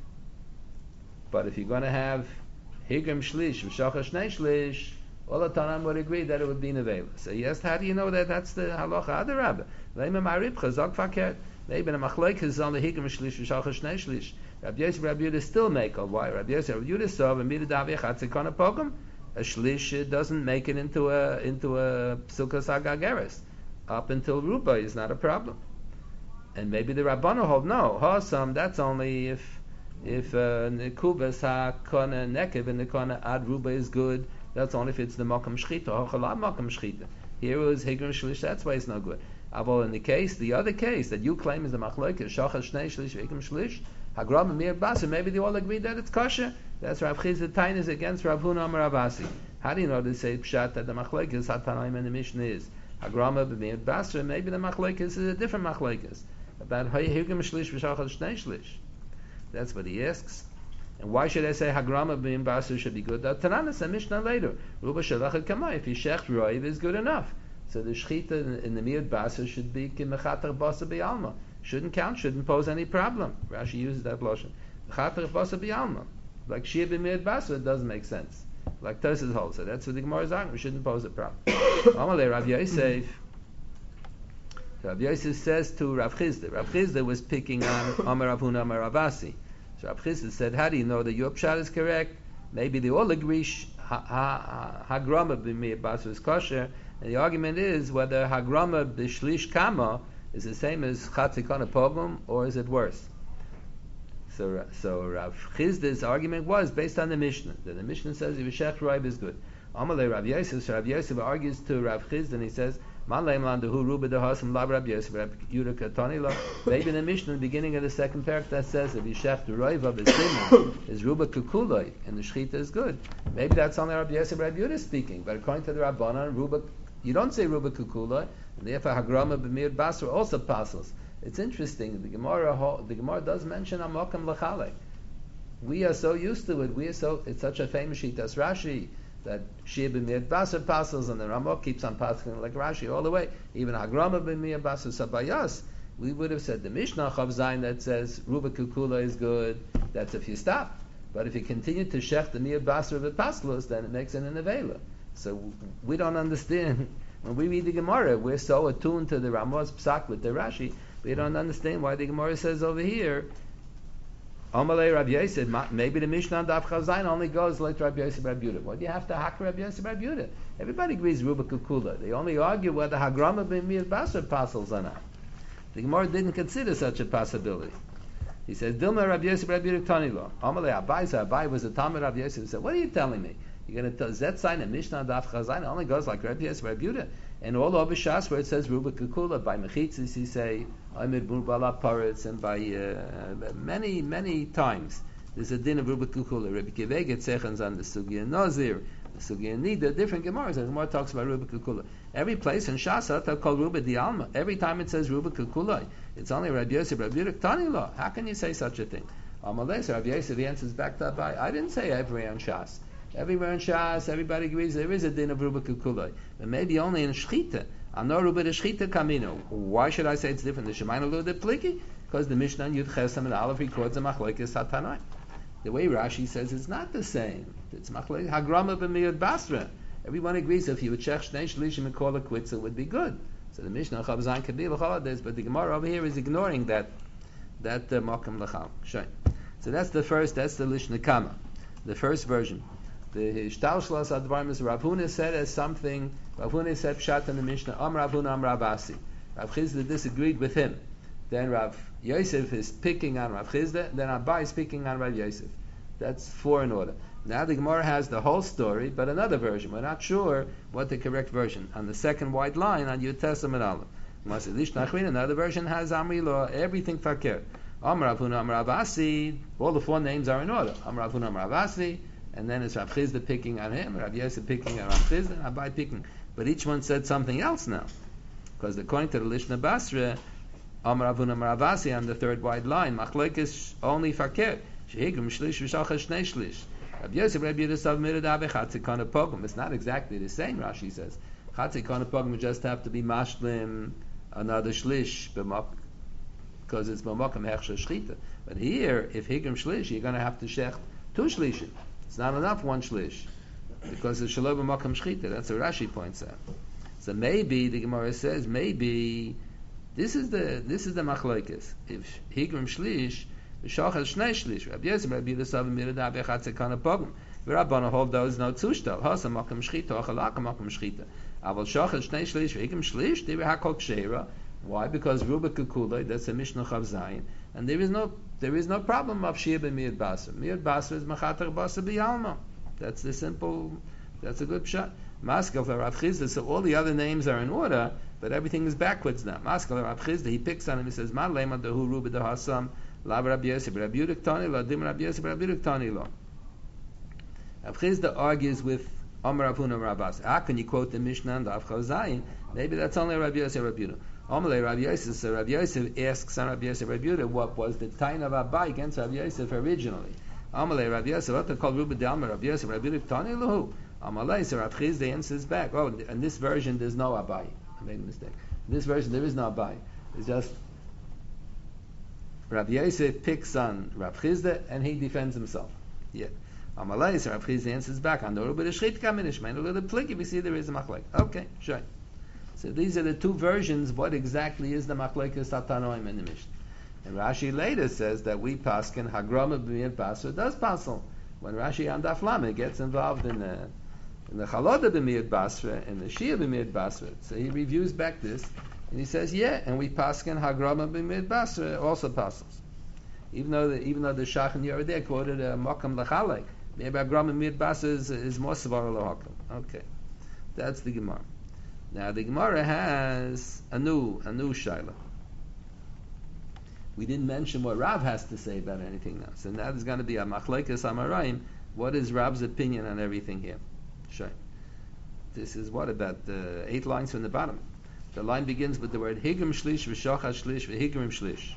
A: But if you're going to have Higrim Shlish v'Shachar Shnei Shlish, all the Tanaim would agree that it would be Nevela. So yes, how do you know that that's the halacha? Adarabba. Leima Maribcha Zog Fakert. Maybe the Machlekes is on the Higrim Shlish v'Shachar Shnei Shlish. Rabbi Yosef, Rabbi Yehuda still make of why Rabbi Yosef, Rabbi Yehuda saw and Mida Davi Chatzikona Pogum. A shlish doesn't make it into a into a psukas agageres. Up until ruba is not a problem. And maybe the Rabbanu hold no hasam. That's only if if nekubas ha kona nekev and the kona ad ruba is good. That's only if it's the makam shchita. Hachalad makam shchita. Here it was higrim shlish. That's why it's not good. But in the case, the other case that you claim is the machlokes shachar shnei shlish higrim shlish hagram mir basa. Maybe they all agree that it's kosher. That's Rav Chizda Tainis against Rav Huna Amar Rav Asi. How do you know to say pshat that the machlekes hatanaim and the Mishnah is hagrama b'miyad basra? Maybe the machlekes is a different machlekes about higrim shlish v'shachar shnei shlish. That's what he asks. And why should I say hagrama b'miyad basra should be good? The Tananis and Mishnah later. Ruba shalachet kamay. If you shech roiv is good enough. So the shchita in the miyad basra should be kimechater basa b'alma. Shouldn't count. Shouldn't pose any problem. Rashi uses that lashon. Mechater basa b'alma. Like Shia b'miyad basra, it doesn't make sense. Like Tosas holds, so that's what the Gemara is arguing. We shouldn't pose a problem. Amalei Rav Yosef. Rav Yosef says to Rav Chizda. Rav Chizda was picking on Amar Rav Huna Amar Rav Asi. So Rav Chizda said, "How do you know that your pshat is correct? Maybe they all agree hagrama b'miyad basra is kosher, and the argument is whether hagrama b'shlish kama is the same as chatzikana pogum, or is it worse?" So, so Rav Chizda's argument was based on the Mishnah. That the Mishnah says if Shech Roib is good. Amalei Rav Yosef. So Rav Yosef argues to Rav Chizda and he says, "Man leim lan dehu ruba dehasam lab Rav Yosef Rav Yehuda katani lo." Maybe in the Mishnah, in the beginning of the second parak, that says if Shech Roib of his siman is ruba kukuloi and the shchita is good. Maybe that's only Rav Yosef Rav Yehuda speaking. But according to the Rabbanan, ruba you don't say ruba kukuloi, and therefore hagrama b'miyad basra also passes. It's interesting. The Gemara, the Gemara does mention Amakam Lachalek. We are so used to it. We are so. It's such a famous sheet as Rashi that Shia b'miyad basar passes, and the Ramok keeps on passing like Rashi all the way. Even Hagrama b'miyad basar sabayas. We would have said the Mishnah Chav Zayin that says Ruba Kukula is good. That's if you stop. But if you continue to shech the miyad basar of the paslos, then it makes it an avela. So we don't understand. When we read the Gemara, we're so attuned to the Ramah's psak with the Rashi. We don't understand why the Gemara says over here, Amalei Rabbi Yosef, maybe the Mishnah on Daf Chazayin only goes like Rabbi Yosef Rabbi Yehuda. Why do you have to hack Rabbi Yosef Rabbi Yehuda? Everybody agrees Ruba Kukula. They only argue whether Hagrama b'miyad basar passes or not. The Gemara didn't consider such a possibility. He says, Dilma Rabbi Yosef Rabbi Yehuda Tani lo. Amalei Abai, so Abai was a Talmud Rabbi Yosef. He said, what are you telling me? You're going to tell Zet sign a Mishnah on Daf Chazayin only goes like Rabbi Yosef Rabbi Yehuda. And all over Shas where it says Ruba Kukula, by Mechitzis he say Amid Murbala Paretz, and by uh, many many times there's a din of Ruba Kukula. Rabbi Kivei gets sechans on the Sugya Nazir, the Sugya Nida, different Gemaras. The Gemara talks about Ruba Kukula. Every place in Shas they'll call Ruba Di Alma. Every time it says Ruba Kukula, it's only Rabbi Yosef Rabbi Yehuda Tani lo. How can you say such a thing? Amalei, so Rabbi Yosef answers back to Abai. I didn't say every on Shas. Everywhere in Shas, everybody agrees there is a din of Ruba Kukuloi. But maybe only in Shchita. Ano Ruba de Shchita Kamino. Why should I say it's different? The Shemaino Lu de Pliki? Because the Mishnah and Yud Chesam and Aleph records a Machlekes Satanai. The way Rashi says it's not the same. It's Machlekes Hagrama b'miyad basra. Everyone agrees if you would check Shnei Shlishim and call a quits, it would be good. So the Mishnah Chav Zayin could be l'chol, but the Gemara over here is ignoring that that uh, Makam L'chal. So that's the first, that's the Lishna Kama. The first version. The Shtalshlas Advarim is Rav Huna said as something. Rav Huna said Pshat in the Mishnah. Am Rav Huna Am Rav Asi. Rav Chizda disagreed with him. Then Rav Yosef is picking on Rav Chizda. Then Abai is picking on Rav Yosef. That's four in order. Now the Gemara has the whole story, but another version. We're not sure what the correct version. On the second white line on Yud Tesam and Aleph. Another version has Amri Lo. Everything fakir. Am Rav Huna Am Rav Asi. All the four names are in order. Am Rav Huna Am Rav Asi. And then it's Rav Chizda picking on him, Rav Yosef picking on Rav Chizda, and Abai picking. But each one said something else now. Because according to the Lishna Basra, Amar Rav Huna Amar Rav Asi on the third wide line, Machlekes only fakir. Shehigrim shlish v'shachar shnei shlish. Rabbi Yosef, Rabbi Yehuda, Sav Miradabe, Chatzi Kana Pogum. It's not exactly the same, Rashi says. Chatzi Kana Pogum would just have to be mashlim another shlish, because it's b'makom hechsher shchita. But here, if higrim shlish, you're going to have to shecht two shlishim. It's not enough one shlish, because it's shalom b'makom shchita. That's what Rashi points out. So maybe the Gemara says maybe this is the this is the machlokes. If higrim shlish, v'shachas shnei shlish. Rabbi Yosef, Rabbi Yehuda, Sav Miradabe, Chatzi Kana Pogum. V'Rabbana hold those no tushtal. Hasa makom shchita, achalaka makom shchita. Aval shachas shnei shlish, v'higrim shlish, they were hakol kshera. Why? Because Ruba Kukulay, that's a Mishnah Chav Zayin, and there is no there is no problem of Shia b'miyad basar. Miyad basar is machater basar b'yalma. That's the simple. That's a good shot. Maskal for Rav Chizda, so all the other names are in order, but everything is backwards now. Maskal for Rav Chizda, he picks on him. He says, "Ma lema dehu Ruba dehasam la Rabbi Yosef, Rabbi Yehuda ktani lo dim Rabbi Yosef, Rabbi Yehuda ktani lo." Rav Chizda argues with Amar Rav Huna Rabbas. How can you quote the Mishnah and the Av Chav Zayin? Maybe that's only Rabbi Yosef, Rabbi Yehuda. Amalei Rabbi Yosef, so Rabbi Yosef asks on Rabbi Yosef, Rabbi Yehuda, what was the tain of Abai against Rabbi Yosef originally? Amalei Rabbi Yosef, what they call Ruba Dalma, Rabbi Yosef, Rabbi Yehuda ktani lahu. Amalei, so Rav Chizda answers back, oh, in this version there's no Abai. I made a mistake. In this version there is no Abai. It's just Rabbi Yosef picks on Rav Chizda and he defends himself. Yeah. Amalei, so Rav Chizda answers back, on the Ruba de Shchit kaminish, man, a little plick, if you see there is a machlek. Okay, sure. So these are the two versions. What exactly is the machlekes Tanoim in the Mishnah? And Rashi later says that we paskin hagrama b'miyad basra does pasel. When Rashi on Daf Lamed gets involved in the in the chaloda b'miyad basra and the shia b'miyad basra, so he reviews back this and he says, yeah, and we paskin hagrama b'miyad basra also pasels. Even though the, even though the Shach and Yoreh there quoted a makam lachalek, maybe hagrama b'miyad basra is, is more svar lahakam. Okay, that's the Gemara. Now the Gemara has a new a new shaila. We didn't mention what Rav has to say about anything now. So now there's going to be a machlekes amarayim. What is Rav's opinion on everything here? Sure. This is what about the eight lines from the bottom. The line begins with the word higrim shlish v'shachas shlish v'higrim shlish.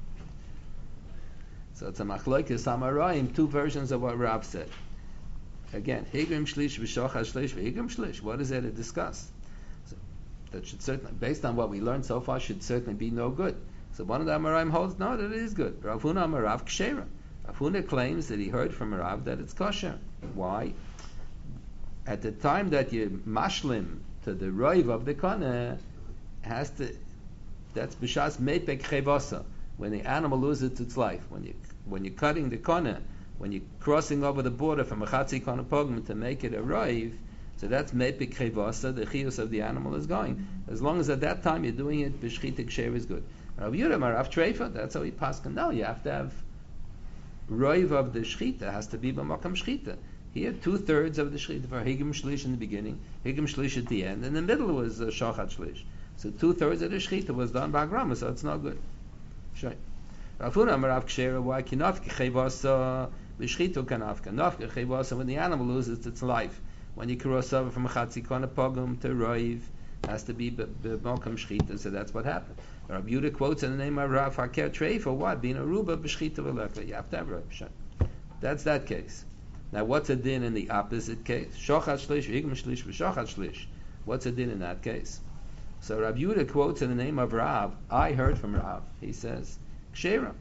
A: So it's a machlekes amarayim. Two versions of what Rav said. Again, higrim shlish v'shachas shlish v'higrim shlish. What is there to discuss? That should certainly, based on what we learned so far, should certainly be no good. So one of the Amoraim holds, no, that it is good. Rav Huna Amarav Kshera. Rav Huna claims that he heard from Rav that it's kosher. Why? At the time that you mashlim to the roiv of the kana, has to, that's b'shas mepek chevasa, when the animal loses its life. When you when you're cutting the kana, when you're crossing over the border from a chatzi kana pogum to make it a roiv. So that's mepik chevasa, the chiyus of the animal is going. As long as at that time you're doing it, b'shchita ksher is good. Rav Yehuda Marav Treifa, that's how he paskin. No, you have to have roiv of the shchita, has to be b'makam shchita. Here, two thirds of the shchita for higim shlish in the beginning, higim shlish at the end, and in the middle was uh, shachat shlish. So two thirds of the shchita was done by grama, so it's not good. Sure. Rav Huna Marav Kshera, why kinafke chevasa b'shchita kanafka? Nafke chevasa, when the animal loses its life. When you cross over from a chatzi kana pogum to roiv, has to be b'malkam shchita, so that's what happened. Rabbi Yehuda quotes in the name of Rav Haker Trei for what? Being a ruba b'shchita v'leka. You have to have roiv. That's that case. Now what's a din in the opposite case? Shochat shlish, higim shlish, v'shochat shlish. What's a din in that case? So Rabbi Yehuda quotes in the name of Rav, I heard from Rav, he says, Kshera.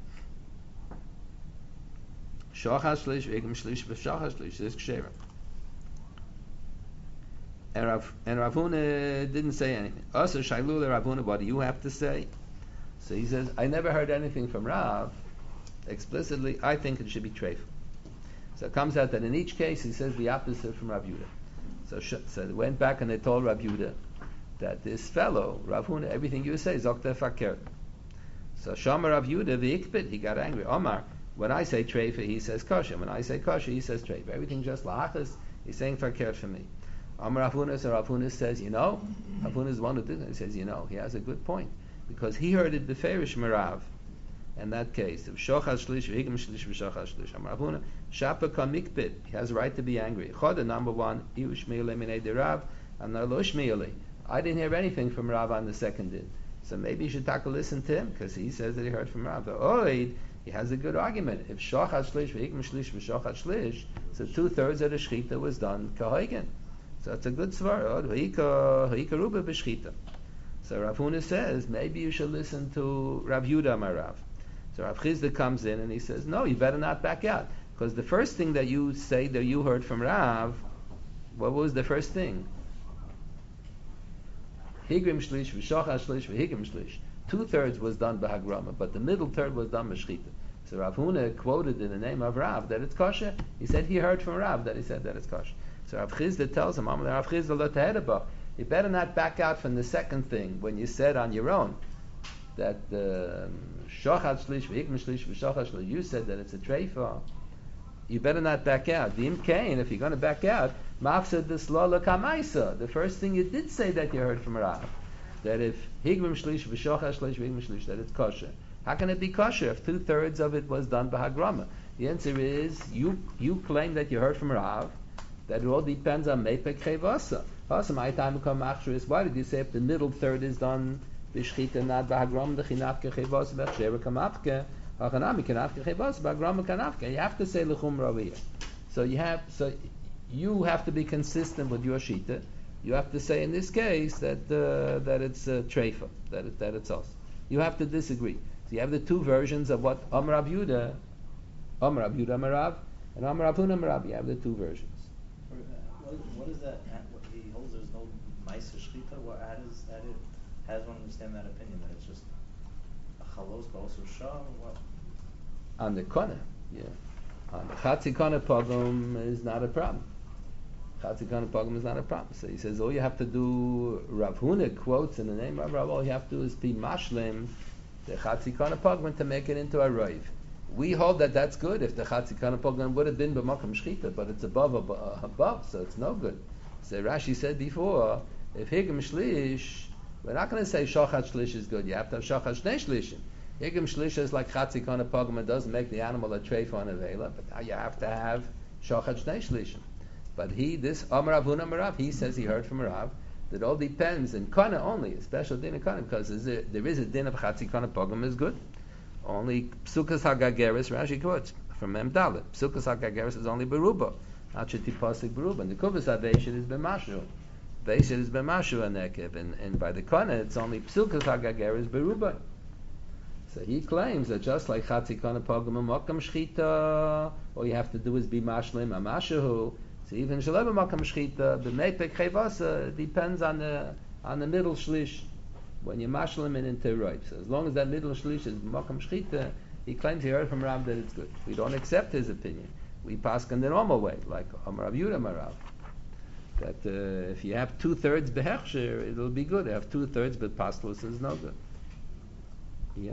A: Shochat shlish, higim shlish, v'shochat shlish. This is Kshera. And Rav, and Rav Huna didn't say anything. Also, Shailul Rav Huna, what do you have to say? So he says, I never heard anything from Rav. Explicitly, I think it should be treif. So it comes out that in each case, he says the opposite from Rav Yehuda. So, so they went back and they told Rav Yehuda that this fellow, Rav Huna, everything you say is Okta Fakir. So Shama Rav Yehuda, the Ikbid, he got angry. Omar, when I say treif, he says kosher. When I say kosher, he says treif. Everything just lahachas, he's saying Fakir for me. Amar Rav Huna, so Rav Huna says, you know, Rav Huna is one who did it. He says, you know, he has a good point. Because he heard it beferish Merav. In that case, if Shochas Shlish, Higim Shlish, V'Shochas Shlish, Amar Rav Huna, Shapa Kamikbit, he has a right to be angry. Choda, number one, Iush Me'ele Minei de Rav, and Nalosh Me'ele. I didn't hear anything from Rav on the second din. So maybe you should take a listen to him, because he says that he heard from Rav. Oid, he has a good argument. If shochat shlish v'hikrim shlish v'shochat shlish, so two thirds of the shechita was done kahoigen. So that's a good svar. Ha'ika ha'ika ruba b'shechita. So Rav Huna says maybe you should listen to Rav Yudah Marav. So Rav Chizda comes in and he says, no, you better not back out, because the first thing that you say that you heard from Rav, what was the first thing? Higrim shlish v'shochat shlish v'higrim shlish. Two thirds was done by Hagrama, but the middle third was done by Shechita. So Rav Huna quoted in the name of Rav that it's kosher. He said he heard from Rav that he said that it's kosher. So Rav Chizda tells him, Rav Chizda lo tehedabah. You better not back out from the second thing when you said on your own that shochat shlish v'hikrim shlish v'shochat shlish. You said that it's a treifa. You better not back out. The imkain, if you're going to back out, mafsed the slola kamaisa. The first thing you did say that you heard from Rav, that if higrim shlish v'shochat shlish v'hikrim shlish, that it's kosher. How can it be kosher if two thirds of it was done by Hagrama? The answer is you you claim that you heard from Rav that it all depends on mepek chevasa. Why did you say if the middle third is done b'shchita not b'hagram the chinafke chevas b'chshever kamafke hachanami kanafke chevas b'hagram kanafke? You have to say lechum raviyah. So you have so you have to be consistent with your shita. You have to say in this case that uh, that it's uh, treifa, that it, that it's us. You have to disagree. So you have the two versions of what Amar Rav Yudah, Amar Rav Yudah Marav, and Amar Rav Huna Marav. You have the two versions.
B: What, what is that? What he holds there's no ma'aser shchita. What? How does how, did, how does one understand that opinion? That it's just a chalos but also shah. What?
A: On the kona, yeah. On the chatzi kona pogum is not a problem. Chatzi kona pogum is not a problem. So he says all you have to do. Rav Huna quotes in the name of Rav. All you have to do is be mashlim the chatzi kona pogum to make it into a roiv. We hold that that's good if the chatzi kana pogam would have been b'makam shchita, but it's above, above above, so it's no good. So Rashi said before, if higim shlish, we're not going to say shochat shlish is good. You have to have shochat shnei shlishim. Higim shlish is like chatzi kana pogam. It doesn't make the animal a treif on a vela, but now you have to have shochat shnei shlishim. But he, this Amar Rav Huna Marav, he says he heard from Rav that all depends in kana only, a special din in kana, because there is a din of chatzi kana pogam is good. Only Psukas HaGageris, Rashi quotes from Mem Dalet. Psukas HaGageris is only Beruba. Not Shetipasik Beruba. And the Kuvas HaVeishit is B'mashu. Veishit is B'mashu Anekev. And, and by the Kana, it's only Psukas HaGageris Beruba. So he claims that just like Chatzi Kana Pogam Makam Shchita, all you have to do is be Mashlim Amashahu. So even Shalom Makam Shchita, B'mepek Chevasa, depends on the, on the middle shlish. When you mashal him into right. So as long as that middle shlish is makam shchita, he claims he heard from Rav that it's good. We don't accept his opinion. We pass in the normal way, like Amar Rav Yudah Marav. That uh, if you have two thirds behechsher, it'll be good. If you have two thirds but pastos is no good. Yeah.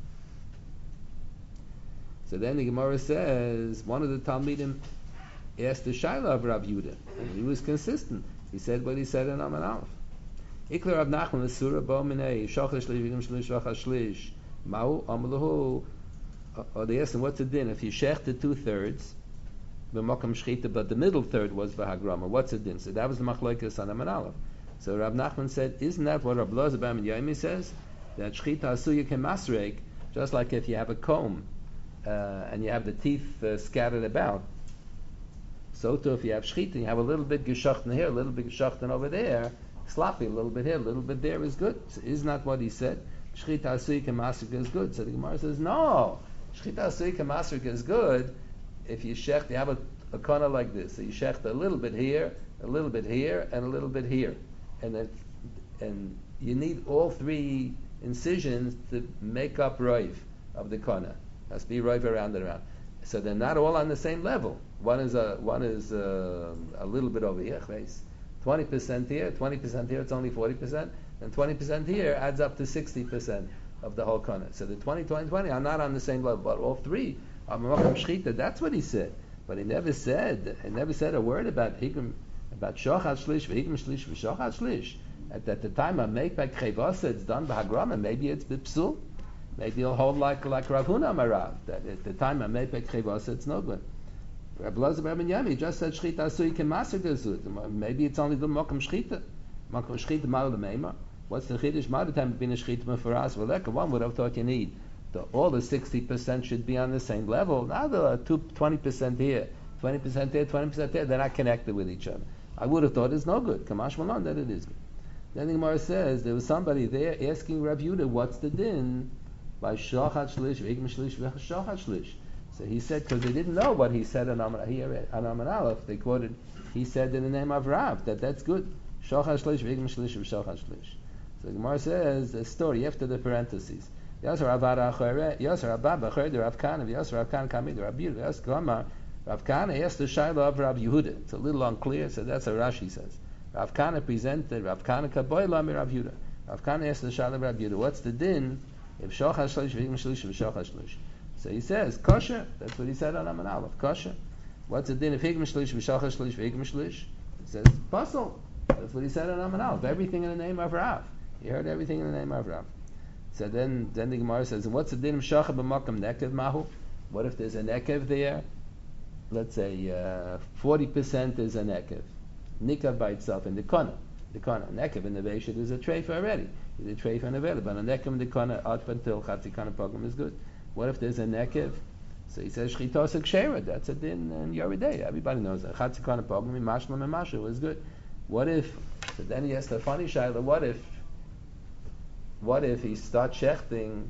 A: So then the Gemara says one of the Talmidim asked the Shaila of Rav Yudah, and he was consistent. He said what he said in Amar Aleph. Ikler Rav Nachman Surah Bominei Shochash Shlish Shlish Shochash Shlish Mau Amalahu. Or they asked him what's the din if you shechted two thirds, b'makam shchita, but the middle third was v'hagrama. What's the din? So that was the machlokes on Amar Aleph. So Rav Nachman said, isn't that what Rav Loza Bam and Yaimi says? That shchita asuya kemasrek, just like if you have a comb uh, and you have the teeth uh, scattered about. So too, if you have shchita, you have a little bit geshachten here, a little bit geshachten over there. Sloppy, a little bit here, a little bit there is good. So isn't that what he said? Shchita asui kemasrik is good. So the Gemara says, no. Shchita asui kemasrik is good if you shecht, you have a, a corner like this. So you shecht a little bit here, a little bit here, and a little bit here. And then, and you need all three incisions to make up roiv of the corner. Has to be roiv around and around. So they're not all on the same level. One is a, one is a, a little bit over here, twenty percent here, twenty percent here, it's only forty percent, and twenty percent here adds up to sixty percent of the whole corner. So the twenty, twenty, twenty are not on the same level, but all three are makam shchita. That's what he said. But he never said, he never said a word about higrim, about shochat shlish, v'higrim shlish, v'shochat shlish. At, at the time I make by krevasa, it's done by hagrama, maybe it's bipsul. Maybe he'll hold like, like Rav Huna Marav, that at the time I make by krevasa, it's no good. Rabbi Loza ben Yami just said shchita asui kemaser gezut. Maybe it's only the makam shchita. Makam shchita mal lemeima. What's the chiddush? Mal the time being a shchita for us? Well, like one would have thought you need the, all the sixty percent should be on the same level. Now there are two, twenty percent here, twenty percent there, twenty percent there. They're not connected with each other. I would have thought it's no good. Kamash Malon, that it is good. Then the Gemara says there was somebody there asking Rav Yehuda, what's the din by shochat shlish, v'igim shlish, v'shochat shlish? So he said, because they didn't know what he said on Amar Aleph, they quoted, he said in the name of Rav, that that's good. Shochat shlish, v'igim shlish, v'shochat shlish. So the Gemara says, the story after the parentheses. Yasser Abba Achere, Yasser Abba Achere, the Rav Kana, Yasser Rav Kana Kamid, Rav Yehuda, Yasser Kamar, Rav Kana asked the Shaila of Rav Yehuda. It's a little unclear, so that's what Rashi says. Rav Kana presented Rav Kana Kaboyla mi Rav Yehuda. Rav Kana asked the Shaila of Rav Yehuda, what's the din if Shochad Shlish v'Igim Shlish v'Shochad Shlish? So he says, kosher. That's what he said on Amar Aleph, kosher. What's the din if Igim Shlish v'Shochad Shlish v'Igim Shlish? He says, puzzle. That's what he said on Amar Aleph. Everything in the name of Rav. He heard everything in the name of Rav. So then, then the Gemara says, and what's the din of Shochad b'Makam Nekev Mahu? What if there's a Nekev there? Let's say uh, forty percent is a Nekev. Nikav by itself in the Kona. The Kona. Nekev in the Beishit is a treifa already. It's a treifa and available. But a Nekev in the Kona, up until Chatzi Kana Pogam is good. What if there's a Nekev? So he says, Shchitos Kshera. That's a din in Yoredei. Everybody knows that. Chatzi Kana Pogam, Mashlam and Masha is good. What if, so then he has the funny shaila, what if, what if he starts shechting,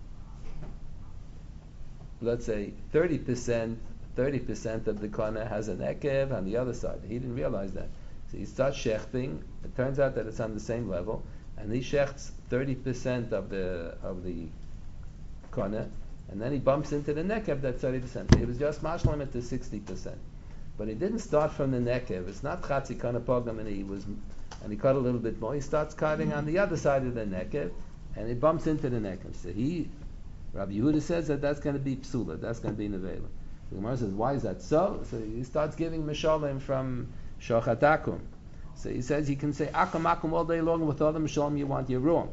A: let's say thirty percent, thirty percent of the Kana has an Ekev on the other side. He didn't realize that. So he starts shechting, it turns out that it's on the same level, and he shechts thirty percent of the of the Kana, and then he bumps into the Nekev, that's thirty percent. He was just mashlim it to sixty percent. But he didn't start from the Nekev. It's not Chatzi Kana Pogam, and he was, and he cut a little bit more. He starts cutting on the other side of the Nekev, and he bumps into the Nekev. So he, Rabbi Yehuda says that that's going to be psula, that's going to be nevela. The Gemara says, why is that so? So he starts giving mishalim from Shochat Akum. So he says you can say Akum Akum all day long with all the mishalim you want. You're wrong.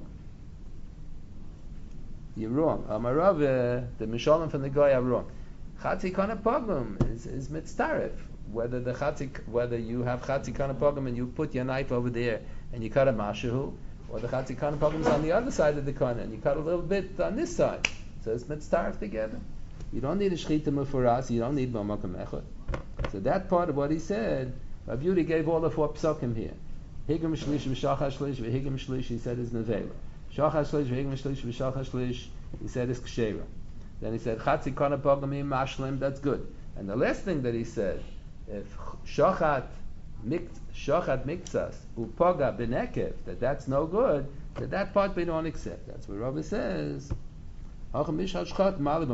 A: You're wrong. Amarav, uh, the mishalim from the guy are wrong. Chatzi Kana Pogam is, is mitztaref. Whether the chatzi, whether you have Chatzi Kana Pogam and you put your knife over there and you cut a mashahu, or the Chatzi Kana Pogam is on the other side of the Kana and you cut a little bit on this side. So it's mitztaref together. You don't need a shchita mufaras, you don't need b'makam echad. So that part of what he said, Rav Yehuda gave all the four psukim here. Higam shlish v'shachar shlish v'higam shlish, he said is nevela. Shachar shlish v'higam shlish v'shachar shlish, he said is kshera. Then he said chatzi kana pagamim mashlim, that's good. And the last thing that he said, if shachat mikt shachat miktsas upaga b'nekev, that that's no good, that that part we don't accept. That's what Rabbi says. That's the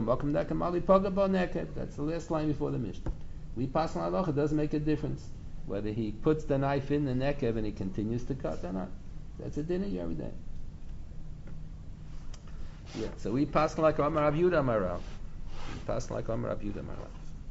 A: last line before the Mishnah. We pass on halacha, it doesn't make a difference whether he puts the knife in the nekev and he continues to cut or not. That's a dinner every day. Yeah, so we pass like Amar Rav Yehuda Amar Rav. We pass like Amar Rav Yehuda Amar Rav.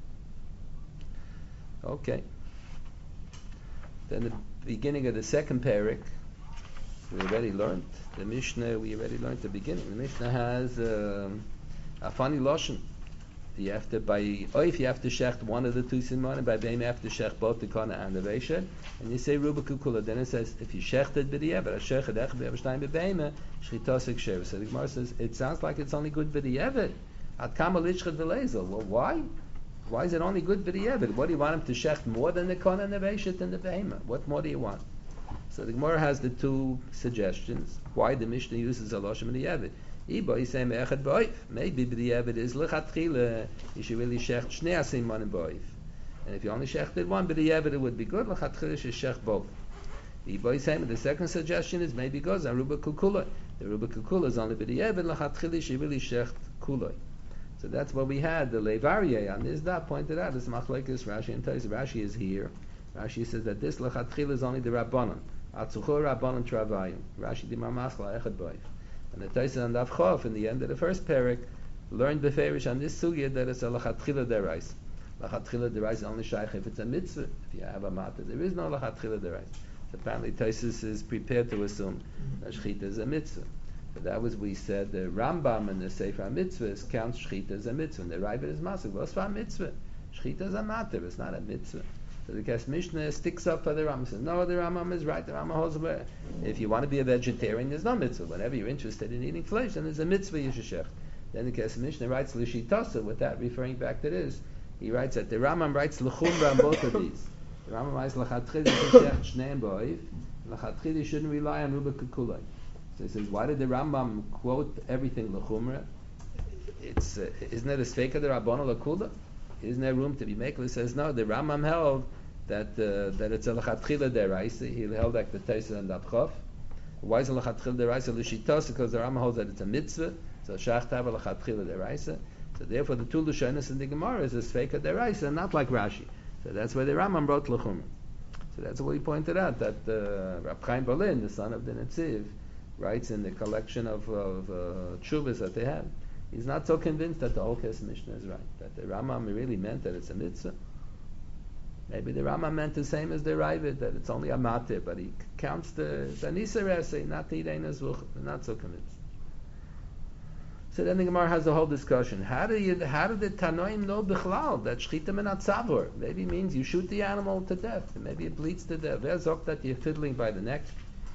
A: Okay. Then the beginning of the second parak, we already learned the Mishnah. We already learned the beginning. The Mishnah has um, a funny lashon. You have to by or if you have to shecht one of the two simanim, by beim you have to shecht both the kana and the reisha, and you say ruba kukula. Then it says if you shechted b'di'evet, a shechet ech b'yavashtayim b'beime shchitasik shev. So the Gemara says it sounds like it's only good b'di'evet. At kama lichchet v'leizel. Well, why? Why is it only good b'di'evet? What do you want him to shecht more than the kana and the reisha and the beime? What more do you want? So the Gemara has the two suggestions why the Mishnah uses a lashon b'di'evet. Iba is saying me'echad b'oif. Maybe b'di'evet is lechatchila. You should really shecht shnei asimanim b'oif. And if you only shechted one b'di'evet, it would be good. Lechatchila you should shecht both. Iba is saying the second suggestion is maybe goes on ruba kukula. The ruba kukula is only b'di'evet. Lechatchila you should really shecht kuloi. So that's what we had. The Levarie on this dot pointed out. This machlekes Rashi and Tais. Rashi is here. Rashi says that this lechatchila is only the rabbanon. Atzuchor rabbanon travayim. Rashi di mamachla echad b'oif. And the Taisa and Avchof in the end of the first parak learned beferish on this sugya that it's a lachatchila derais. Lachatchila derais is only shaykh if it's a mitzvah. If you have a matter, there is no lachatchila derais. So apparently Taisus is prepared to assume that shchita is a mitzvah. But that was we said the Rambam and the Sefer Mitzvahs counts shchita as a mitzvah. And the Ravid is masuk. What's for a mitzvah? Shchita is a matter. It's not a mitzvah. So the Kes Mishnah sticks up for the Rambam. Says, no, the Rambam is right. The Rambam holds where if you want to be a vegetarian, there's no mitzvah. Whenever you're interested in eating flesh, then there's a mitzvah you should shecht. Then the Kesef Mishnah writes L'shitasa, with that referring back to this. He writes that the Rambam writes L'chumra on both of these. The Rambam writes L'chatchili Shech Shneim Ba'oif, L'chatchili shouldn't rely on Ruba Kukulai. So he says, why did the Rambam quote everything L'chumra? It's uh, isn't it a Sveika the Rabbana L'kula? Isn't there room to be made? He says no. The Rambam held that uh, that it's a L'chatchila deraisa. He held like the Taisa and Dabchav. Why is it L'chatchila deraisa? L'shitas, because the Rambam holds that it's a mitzvah. So Shach Tava L'chatchila deraisa. So therefore, the two Lushonos in the Gemara is a Sveika deraisa, not like Rashi. So that's why the Rambam wrote L'chumra. So that's what he pointed out, that uh, Rab Chaim Berlin, the son of the Netziv, writes in the collection of, of uh, tshuvas that they have. He's not so convinced that the whole Kesef Mishnah is right, that the Rambam really meant that it's a mitzvah. Maybe the Rambam meant the same as the Ravid, that it's only a matir, but he counts the Nisa Rese, not the Yidei Zuch, not so convinced. So then the Gemara has a whole discussion. How do you, how do the Tanoim know Bichlal that Shchita Menat Tzavor? Maybe it means you shoot the animal to death. Maybe it bleeds to death. There's up that you're fiddling by the neck.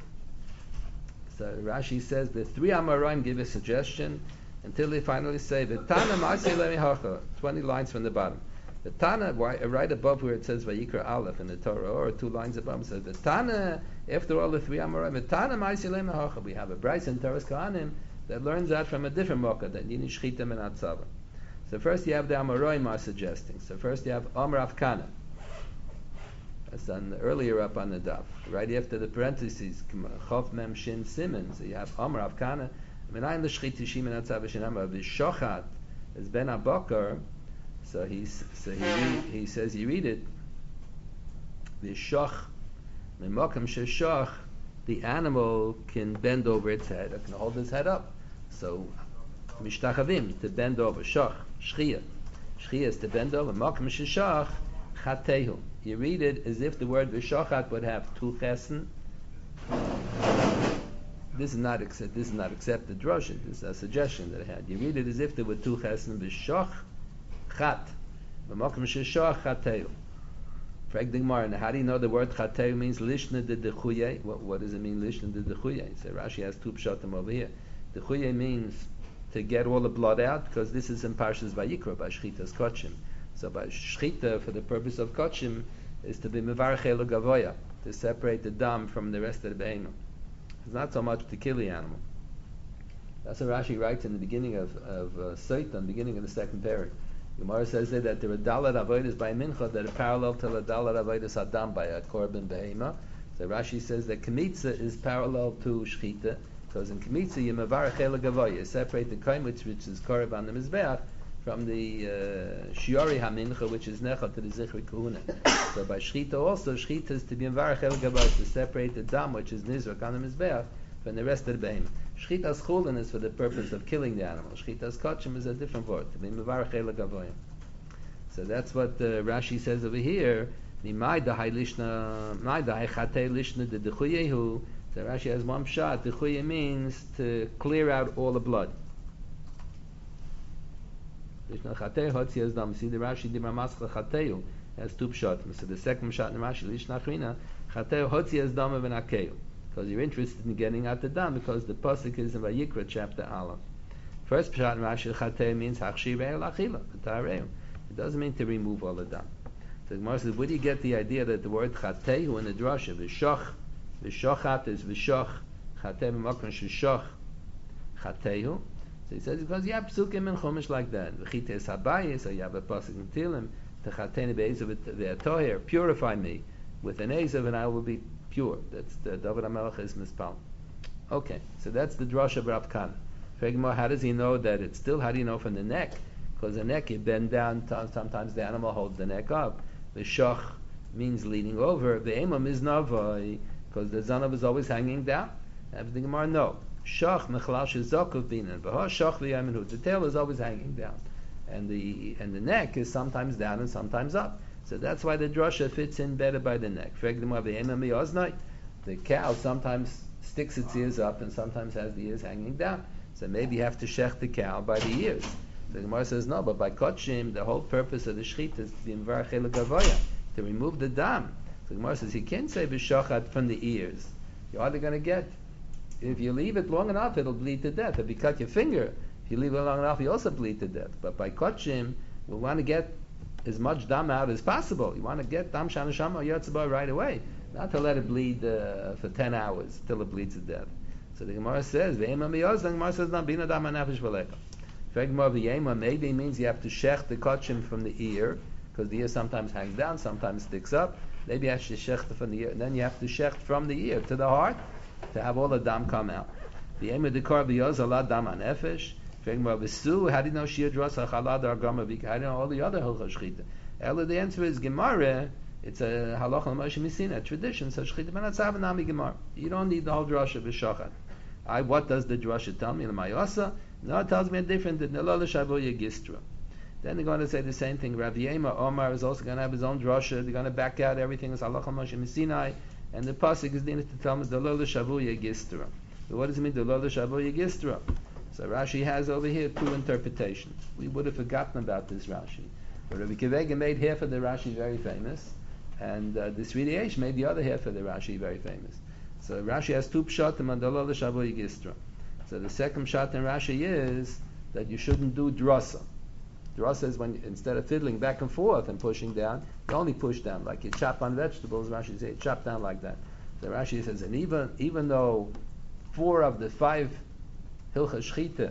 A: So Rashi says the three Amoraim give a suggestion until they finally say the Tana Ma'aseh Lemihacha, twenty lines from the bottom. The Tana, right above where it says Vayikra Aleph in the Torah, or two lines above, says the Tana. After all the three Amoraim, the Tana Ma'aseh Lemihacha. We have a Bryce in Teres Kohanim that learns that from a different Mokkah, that Yini Shchita Menat Tzavor. So first you have the Amoraim are suggesting. So first you have Amar Avkana. That's done earlier up on the daf. Right after the parentheses, Chof Mem Shin Simen. So you have Amar Avkana. Menayin l'shchit tishim menat tzavor shenamar v'shochat is Ben Abakar. So he's so he read, he says you read it. V'shoch memokem sheshoch, the animal can bend over its head. It can hold its head up. So mishtachavim, to bend over. Shoch shchiyah, shchiyah is to bend over. Memokem sheshoch chatehu. You read it as if the word v'shochat would have two chesen. This is not accept, this is not accepted drasha. This is a suggestion that I had. You read it as if there were two chesed b'shoch chat, b'makom sheshoch chateu. Frag the Gemara. Now, how do you know the word chateu means lishna de dechuye? What, what does it mean lishna de dechuye? So Rashi has two pshatim over here. Dechuye means to get all the blood out, because this is in Parshas Vayikra by shchitas kochim. So by shchita for the purpose of kochim is to be mevarech el gavoya, to separate the dam from the rest of the behemoth. It's not so much to kill the animal. That's what Rashi writes in the beginning of of uh, Seitan, beginning of the second parak. Gemara says there that there are dalat avodas by mincha that are parallel to the dalat avodas adam by a korban behema. So Rashi says that kemitza is parallel to shchita, because in kemitza you mevarech el gavoya, separate the kain which which is korban the mizbeach from the uh, shiori hamincha, which is necha to the zichri kahuna. So by shchita also, shchita is to be mevarech el gavoya, to separate the dam which is nizrak on the mizbeach from the rest of the behemoth. Shchitas chulin is for the purpose of killing the animal. Shchitas kachim is a different word, to be mevarech el gavoya. So that's what uh, Rashi says over here. Nimai dahai lishna, mai dahai chatei lishna de dechuyehu. So Rashi has one shot. Dechuye means to clear out all the blood. Lishna chatei hotzi as dam. See the Rashi dimar maschal chateu has two pshat. So the second shot in Rashi lishna achrina chateu hotzi as dam v'nakeu. Because you're interested in getting out the dam, because the pasuk is in Vayikra chapter Aleph. First pshat in Rashi chateu means hachshirei l'achila v'tareu. It doesn't mean to remove all the dam. So the Gemara says, where do you get the idea that the word chateu in the drasha, v'shoch, v'shochat is v'shoch, chateu b'makron sheshoch, chateu. So he says, because you have psukim and chumash like that. V'chites habayis, so you have a pasuk in Tilim, t'chateni be'ezav v'atoher, purify me with an ezav and I will be pure. That's the David HaMelech is mispal. Okay, so that's the drasha of Rav Kana. How does he know that it's still, how do you know from the neck? Because the neck, you bend down, sometimes the animal holds the neck up. The shoch means leaning over. The emam is navai, because the zanav is always hanging down. And the Gemara, no. Shoch mechlal shezokov binan. V'ho shoch v'yaminhu. The tail is always hanging down. And the and the neck is sometimes down and sometimes up. So that's why the drasha fits in better by the neck. The cow sometimes sticks its ears up and sometimes has the ears hanging down. So maybe you have to shech the cow by the ears. The Gemara says no, but by kotshim, the whole purpose of the shechita is to be mevarech el gavoya, to remove the dam. So the Gemara says you can't say b'shochat from the ears. You're hardly going to get. If you leave it long enough, it'll bleed to death. If you cut your finger, If you leave it long enough, you also bleed to death. But by kotchim, you want to get as much dam out as possible. You want to get dam shanashama yotzaboy right away, not to let it bleed uh, for ten hours till it bleeds to death. So the Gemara says, "Ve'ema miyos." The Gemara says, "Not bina dam nefesh v'leka." Gemara v'yema maybe means you have to shech the kotchim from the ear, because the ear sometimes hangs down, sometimes sticks up. Maybe you have to shech from the ear, and then you have to shech from the ear to the heart to have all the dam come out. V'yema dekar v'yos ala dam nefesh. How do you know Shir Drasa Chalad or Grama Vika? How do you know all the other Hilchah Shchita? Ella, the answer is Gemara. It's a Halacha L'Moshe Misina tradition. So Shchita Benatzav Nami Gemara. You don't need the whole drasha b'shachat. I what does the drasha tell me? L'Mayasa. No, it tells me a different. Nelo l'Shavuya Gistra. Then they're going to say the same thing. Rav Yema Omar is also going to have his own drasha. They're going to back out everything as Halacha L'Moshe Misina, and the pasuk is needed to tell me the Lo l'Shavuya Gistra. But what does it mean the Lo l'Shavuya Gistra? So Rashi has over here two interpretations. We would have forgotten about this Rashi. But Rabbi Kivega made half of the Rashi very famous, and uh, this Ridiesh made the other half of the Rashi very famous. So Rashi has two pshatim and Dalal Shavu Yigistra. So the second pshat in Rashi is that you shouldn't do drasa. Drasa is when, instead of fiddling back and forth and pushing down, you only push down. Like you chop on vegetables, Rashi says, chop down like that. So Rashi says, and even, even though four of the five Hilcha Shchita,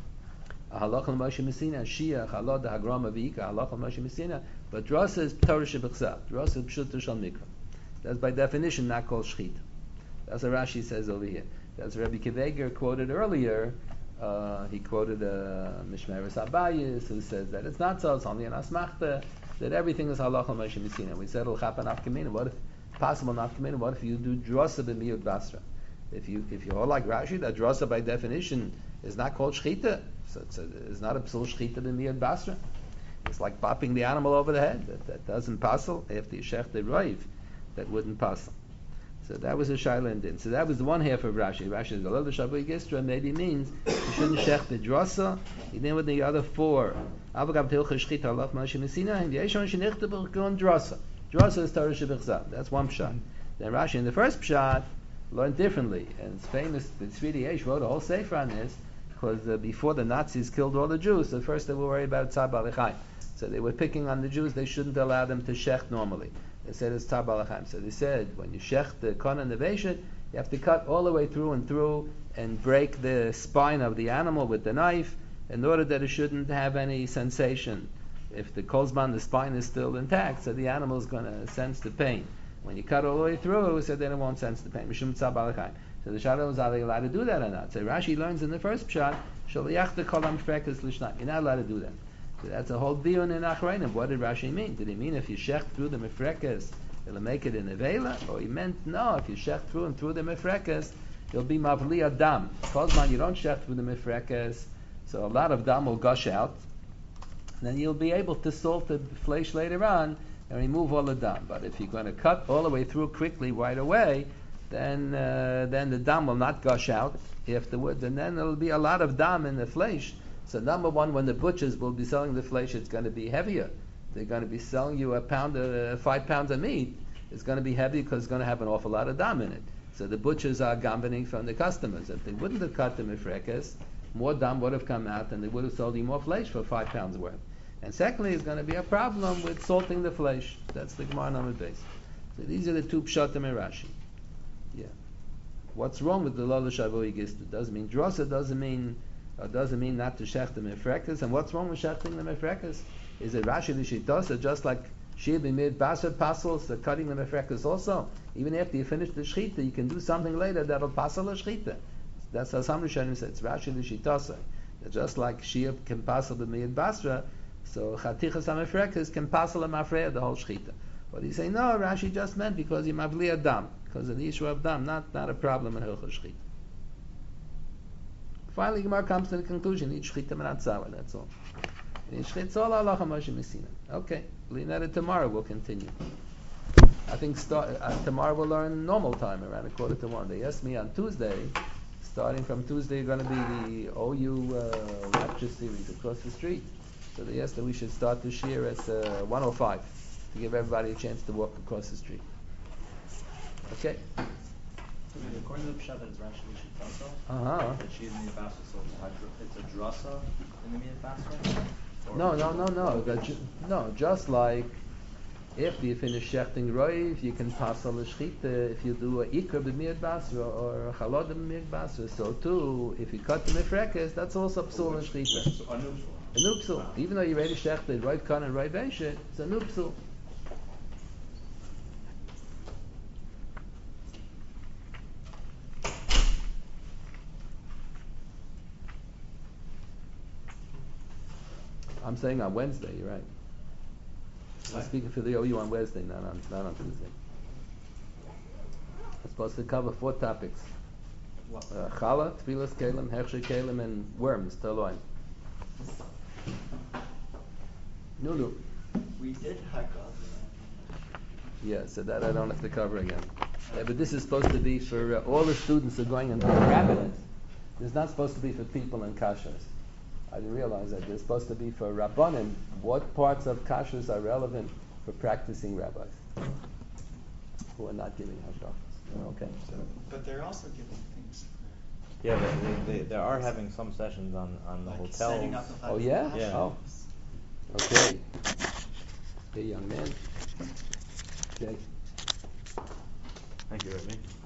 A: Halacha L'Moshe Messina, Shia, Chalad Hagrama Vika, Halacha L'Moshe Messina, but Drasa is Torah Shebechsav. Drasa is Pshuta Shal Mikra. That's by definition not called Shchita. That's what Rashi says over here. That's Rabbi Kiveger quoted earlier. Uh, he quoted uh, Mishmeres Abayis, who says that it's not so, it's only an Asmachta, that everything is Halacha L'Moshe Messina. We said Al Chapa Nafkamina. What if, possible Nafkamina, what if you do Drasa B'miyut Basra? If you if you hold like Rashi, that drasa by definition is not called shchita, so it's, a, it's not a psul shchita b'miyad basra. It's like popping the animal over the head. That, that doesn't passel. After you shech the roiv, that wouldn't passel. So that was a shaila and din. So that was the one half of Rashi. Rashi is galil shavu gistra maybe means you shouldn't shech the drasa. You then with the other four. Avagav tilcha shchita alaf ma'ashim esina and yeshon shenichta b'gon drasa. Drasa is Torah shebechzav. That's one pshat. Then Rashi in the first pshat learned differently, and it's famous. The Tzvi Yesh wrote a whole sefer on this because uh, before the Nazis killed all the Jews, so first they were worried about Tzar Balechayim. So they were picking on the Jews. They shouldn't allow them to shech normally. They said it's Tzar Balechayim. So they said when you shech the kon and the veshet, you have to cut all the way through and through and break the spine of the animal with the knife in order that it shouldn't have any sensation. If the kolzman, the spine is still intact, so the animal is going to sense the pain. When you cut all the way through, so then it won't sense the pain. So the shadow is, are they allowed to do that or not? So Rashi learns in the first pshat, you're not allowed to do that. So that's a whole biyun in Achrayim. What did Rashi mean? Did he mean if you shech through the mefrekas, it'll make it in a vela? Or he meant, no, if you shech through and through the mefrekas, you'll be mavli adam. Kozman, you don't shech through the mefrekas, so a lot of dam will gush out. Then you'll be able to salt the flesh later on and remove all the dam. But if you're going to cut all the way through quickly right away, then uh, then the dam will not gush out afterwards, and then there'll be a lot of dam in the flesh. So number one, when the butchers will be selling the flesh, it's going to be heavier. They're going to be selling you a pound, of, uh, five pounds of meat. It's going to be heavy because it's going to have an awful lot of dam in it. So the butchers are gambening from the customers. If they wouldn't have cut the mifrekas, more dam would have come out, and they would have sold you more flesh for five pounds worth. And secondly, it's going to be a problem with salting the flesh. That's the Gemara number base. So these are the two pshatim in Rashi. Yeah. What's wrong with the Lola Shavu Yigist? It doesn't mean drosa, doesn't mean uh, doesn't mean not to shech the mefrekas. And what's wrong with shechting the mefrekas? Is it Rashi l'shitosa, just like Shir b'mid basar pasels, the cutting the mefrekas also? Even after you finish the shchita, you can do something later that'll pasel a shchita. That's how some Rishonim say. It's Rashi l'shitosa. Just like Shir can pasel b'mid basra, so chatichas hamefrekas can pasel a mafreya the whole shchita. But he say no, Rashi just meant because you mavli adam, because of the issue of dam, not not a problem in hilchos shchita. Finally, Gemara comes to the conclusion: each shchita menatzawa. That's all. Each shchita all halacha Moshe Messina. Okay, Leonetta tomorrow we'll continue. I think start, uh, tomorrow we'll learn normal time around a quarter to one. They asked me on Tuesday. Starting from Tuesday, going to be the O U uh, lecture series across the street. So they asked that we should start the shir at uh, one oh five to give everybody a chance to walk across the street. Okay.
B: So maybe according to the pshat that it's Rashi Shitasa,
A: Uh-huh.
B: that she's in the Basra, so it's a, hydra- it's a drasa in the Miyat Basra?
A: No, no, no, no. That ju- no, just like if you finish shechting roiv, you can pass on the shchita. If you do a ikr b'miyad basra or a chalod b'miyad basra, so too, if you cut the mifrekes, that's also psul and shchita.
B: So a neutral.
A: A nupsul. Even though you already shechted roiv kan and roiv eshet, it's a nupsul. I'm saying on Wednesday, you're right. I'm speaking for the O U on Wednesday, not on, not on Tuesday. I'm supposed to cover four topics.
B: What?
A: Uh, Chala, Tfilas Kalim, Hechsher Kalim, and worms, Taloim. Nunu.
C: We did Haggadah.
A: Yeah, so that I don't have to cover again. Yeah, but this is supposed to be for uh, all the students who are going into the rabbinate. It's not supposed to be for people in kashas. I didn't realize that. It's supposed to be for rabbanim. What parts of kashas are relevant for practicing rabbis who are not giving hashgachas? Okay.
C: So, but they're also giving things
B: Yeah, but they, they, they are having some sessions on, on the
C: like
B: hotels.
C: setting up the
A: Oh, yeah?
B: Yeah.
A: Oh. Okay. Hey, young man. Okay.
B: Thank you, Rabbi.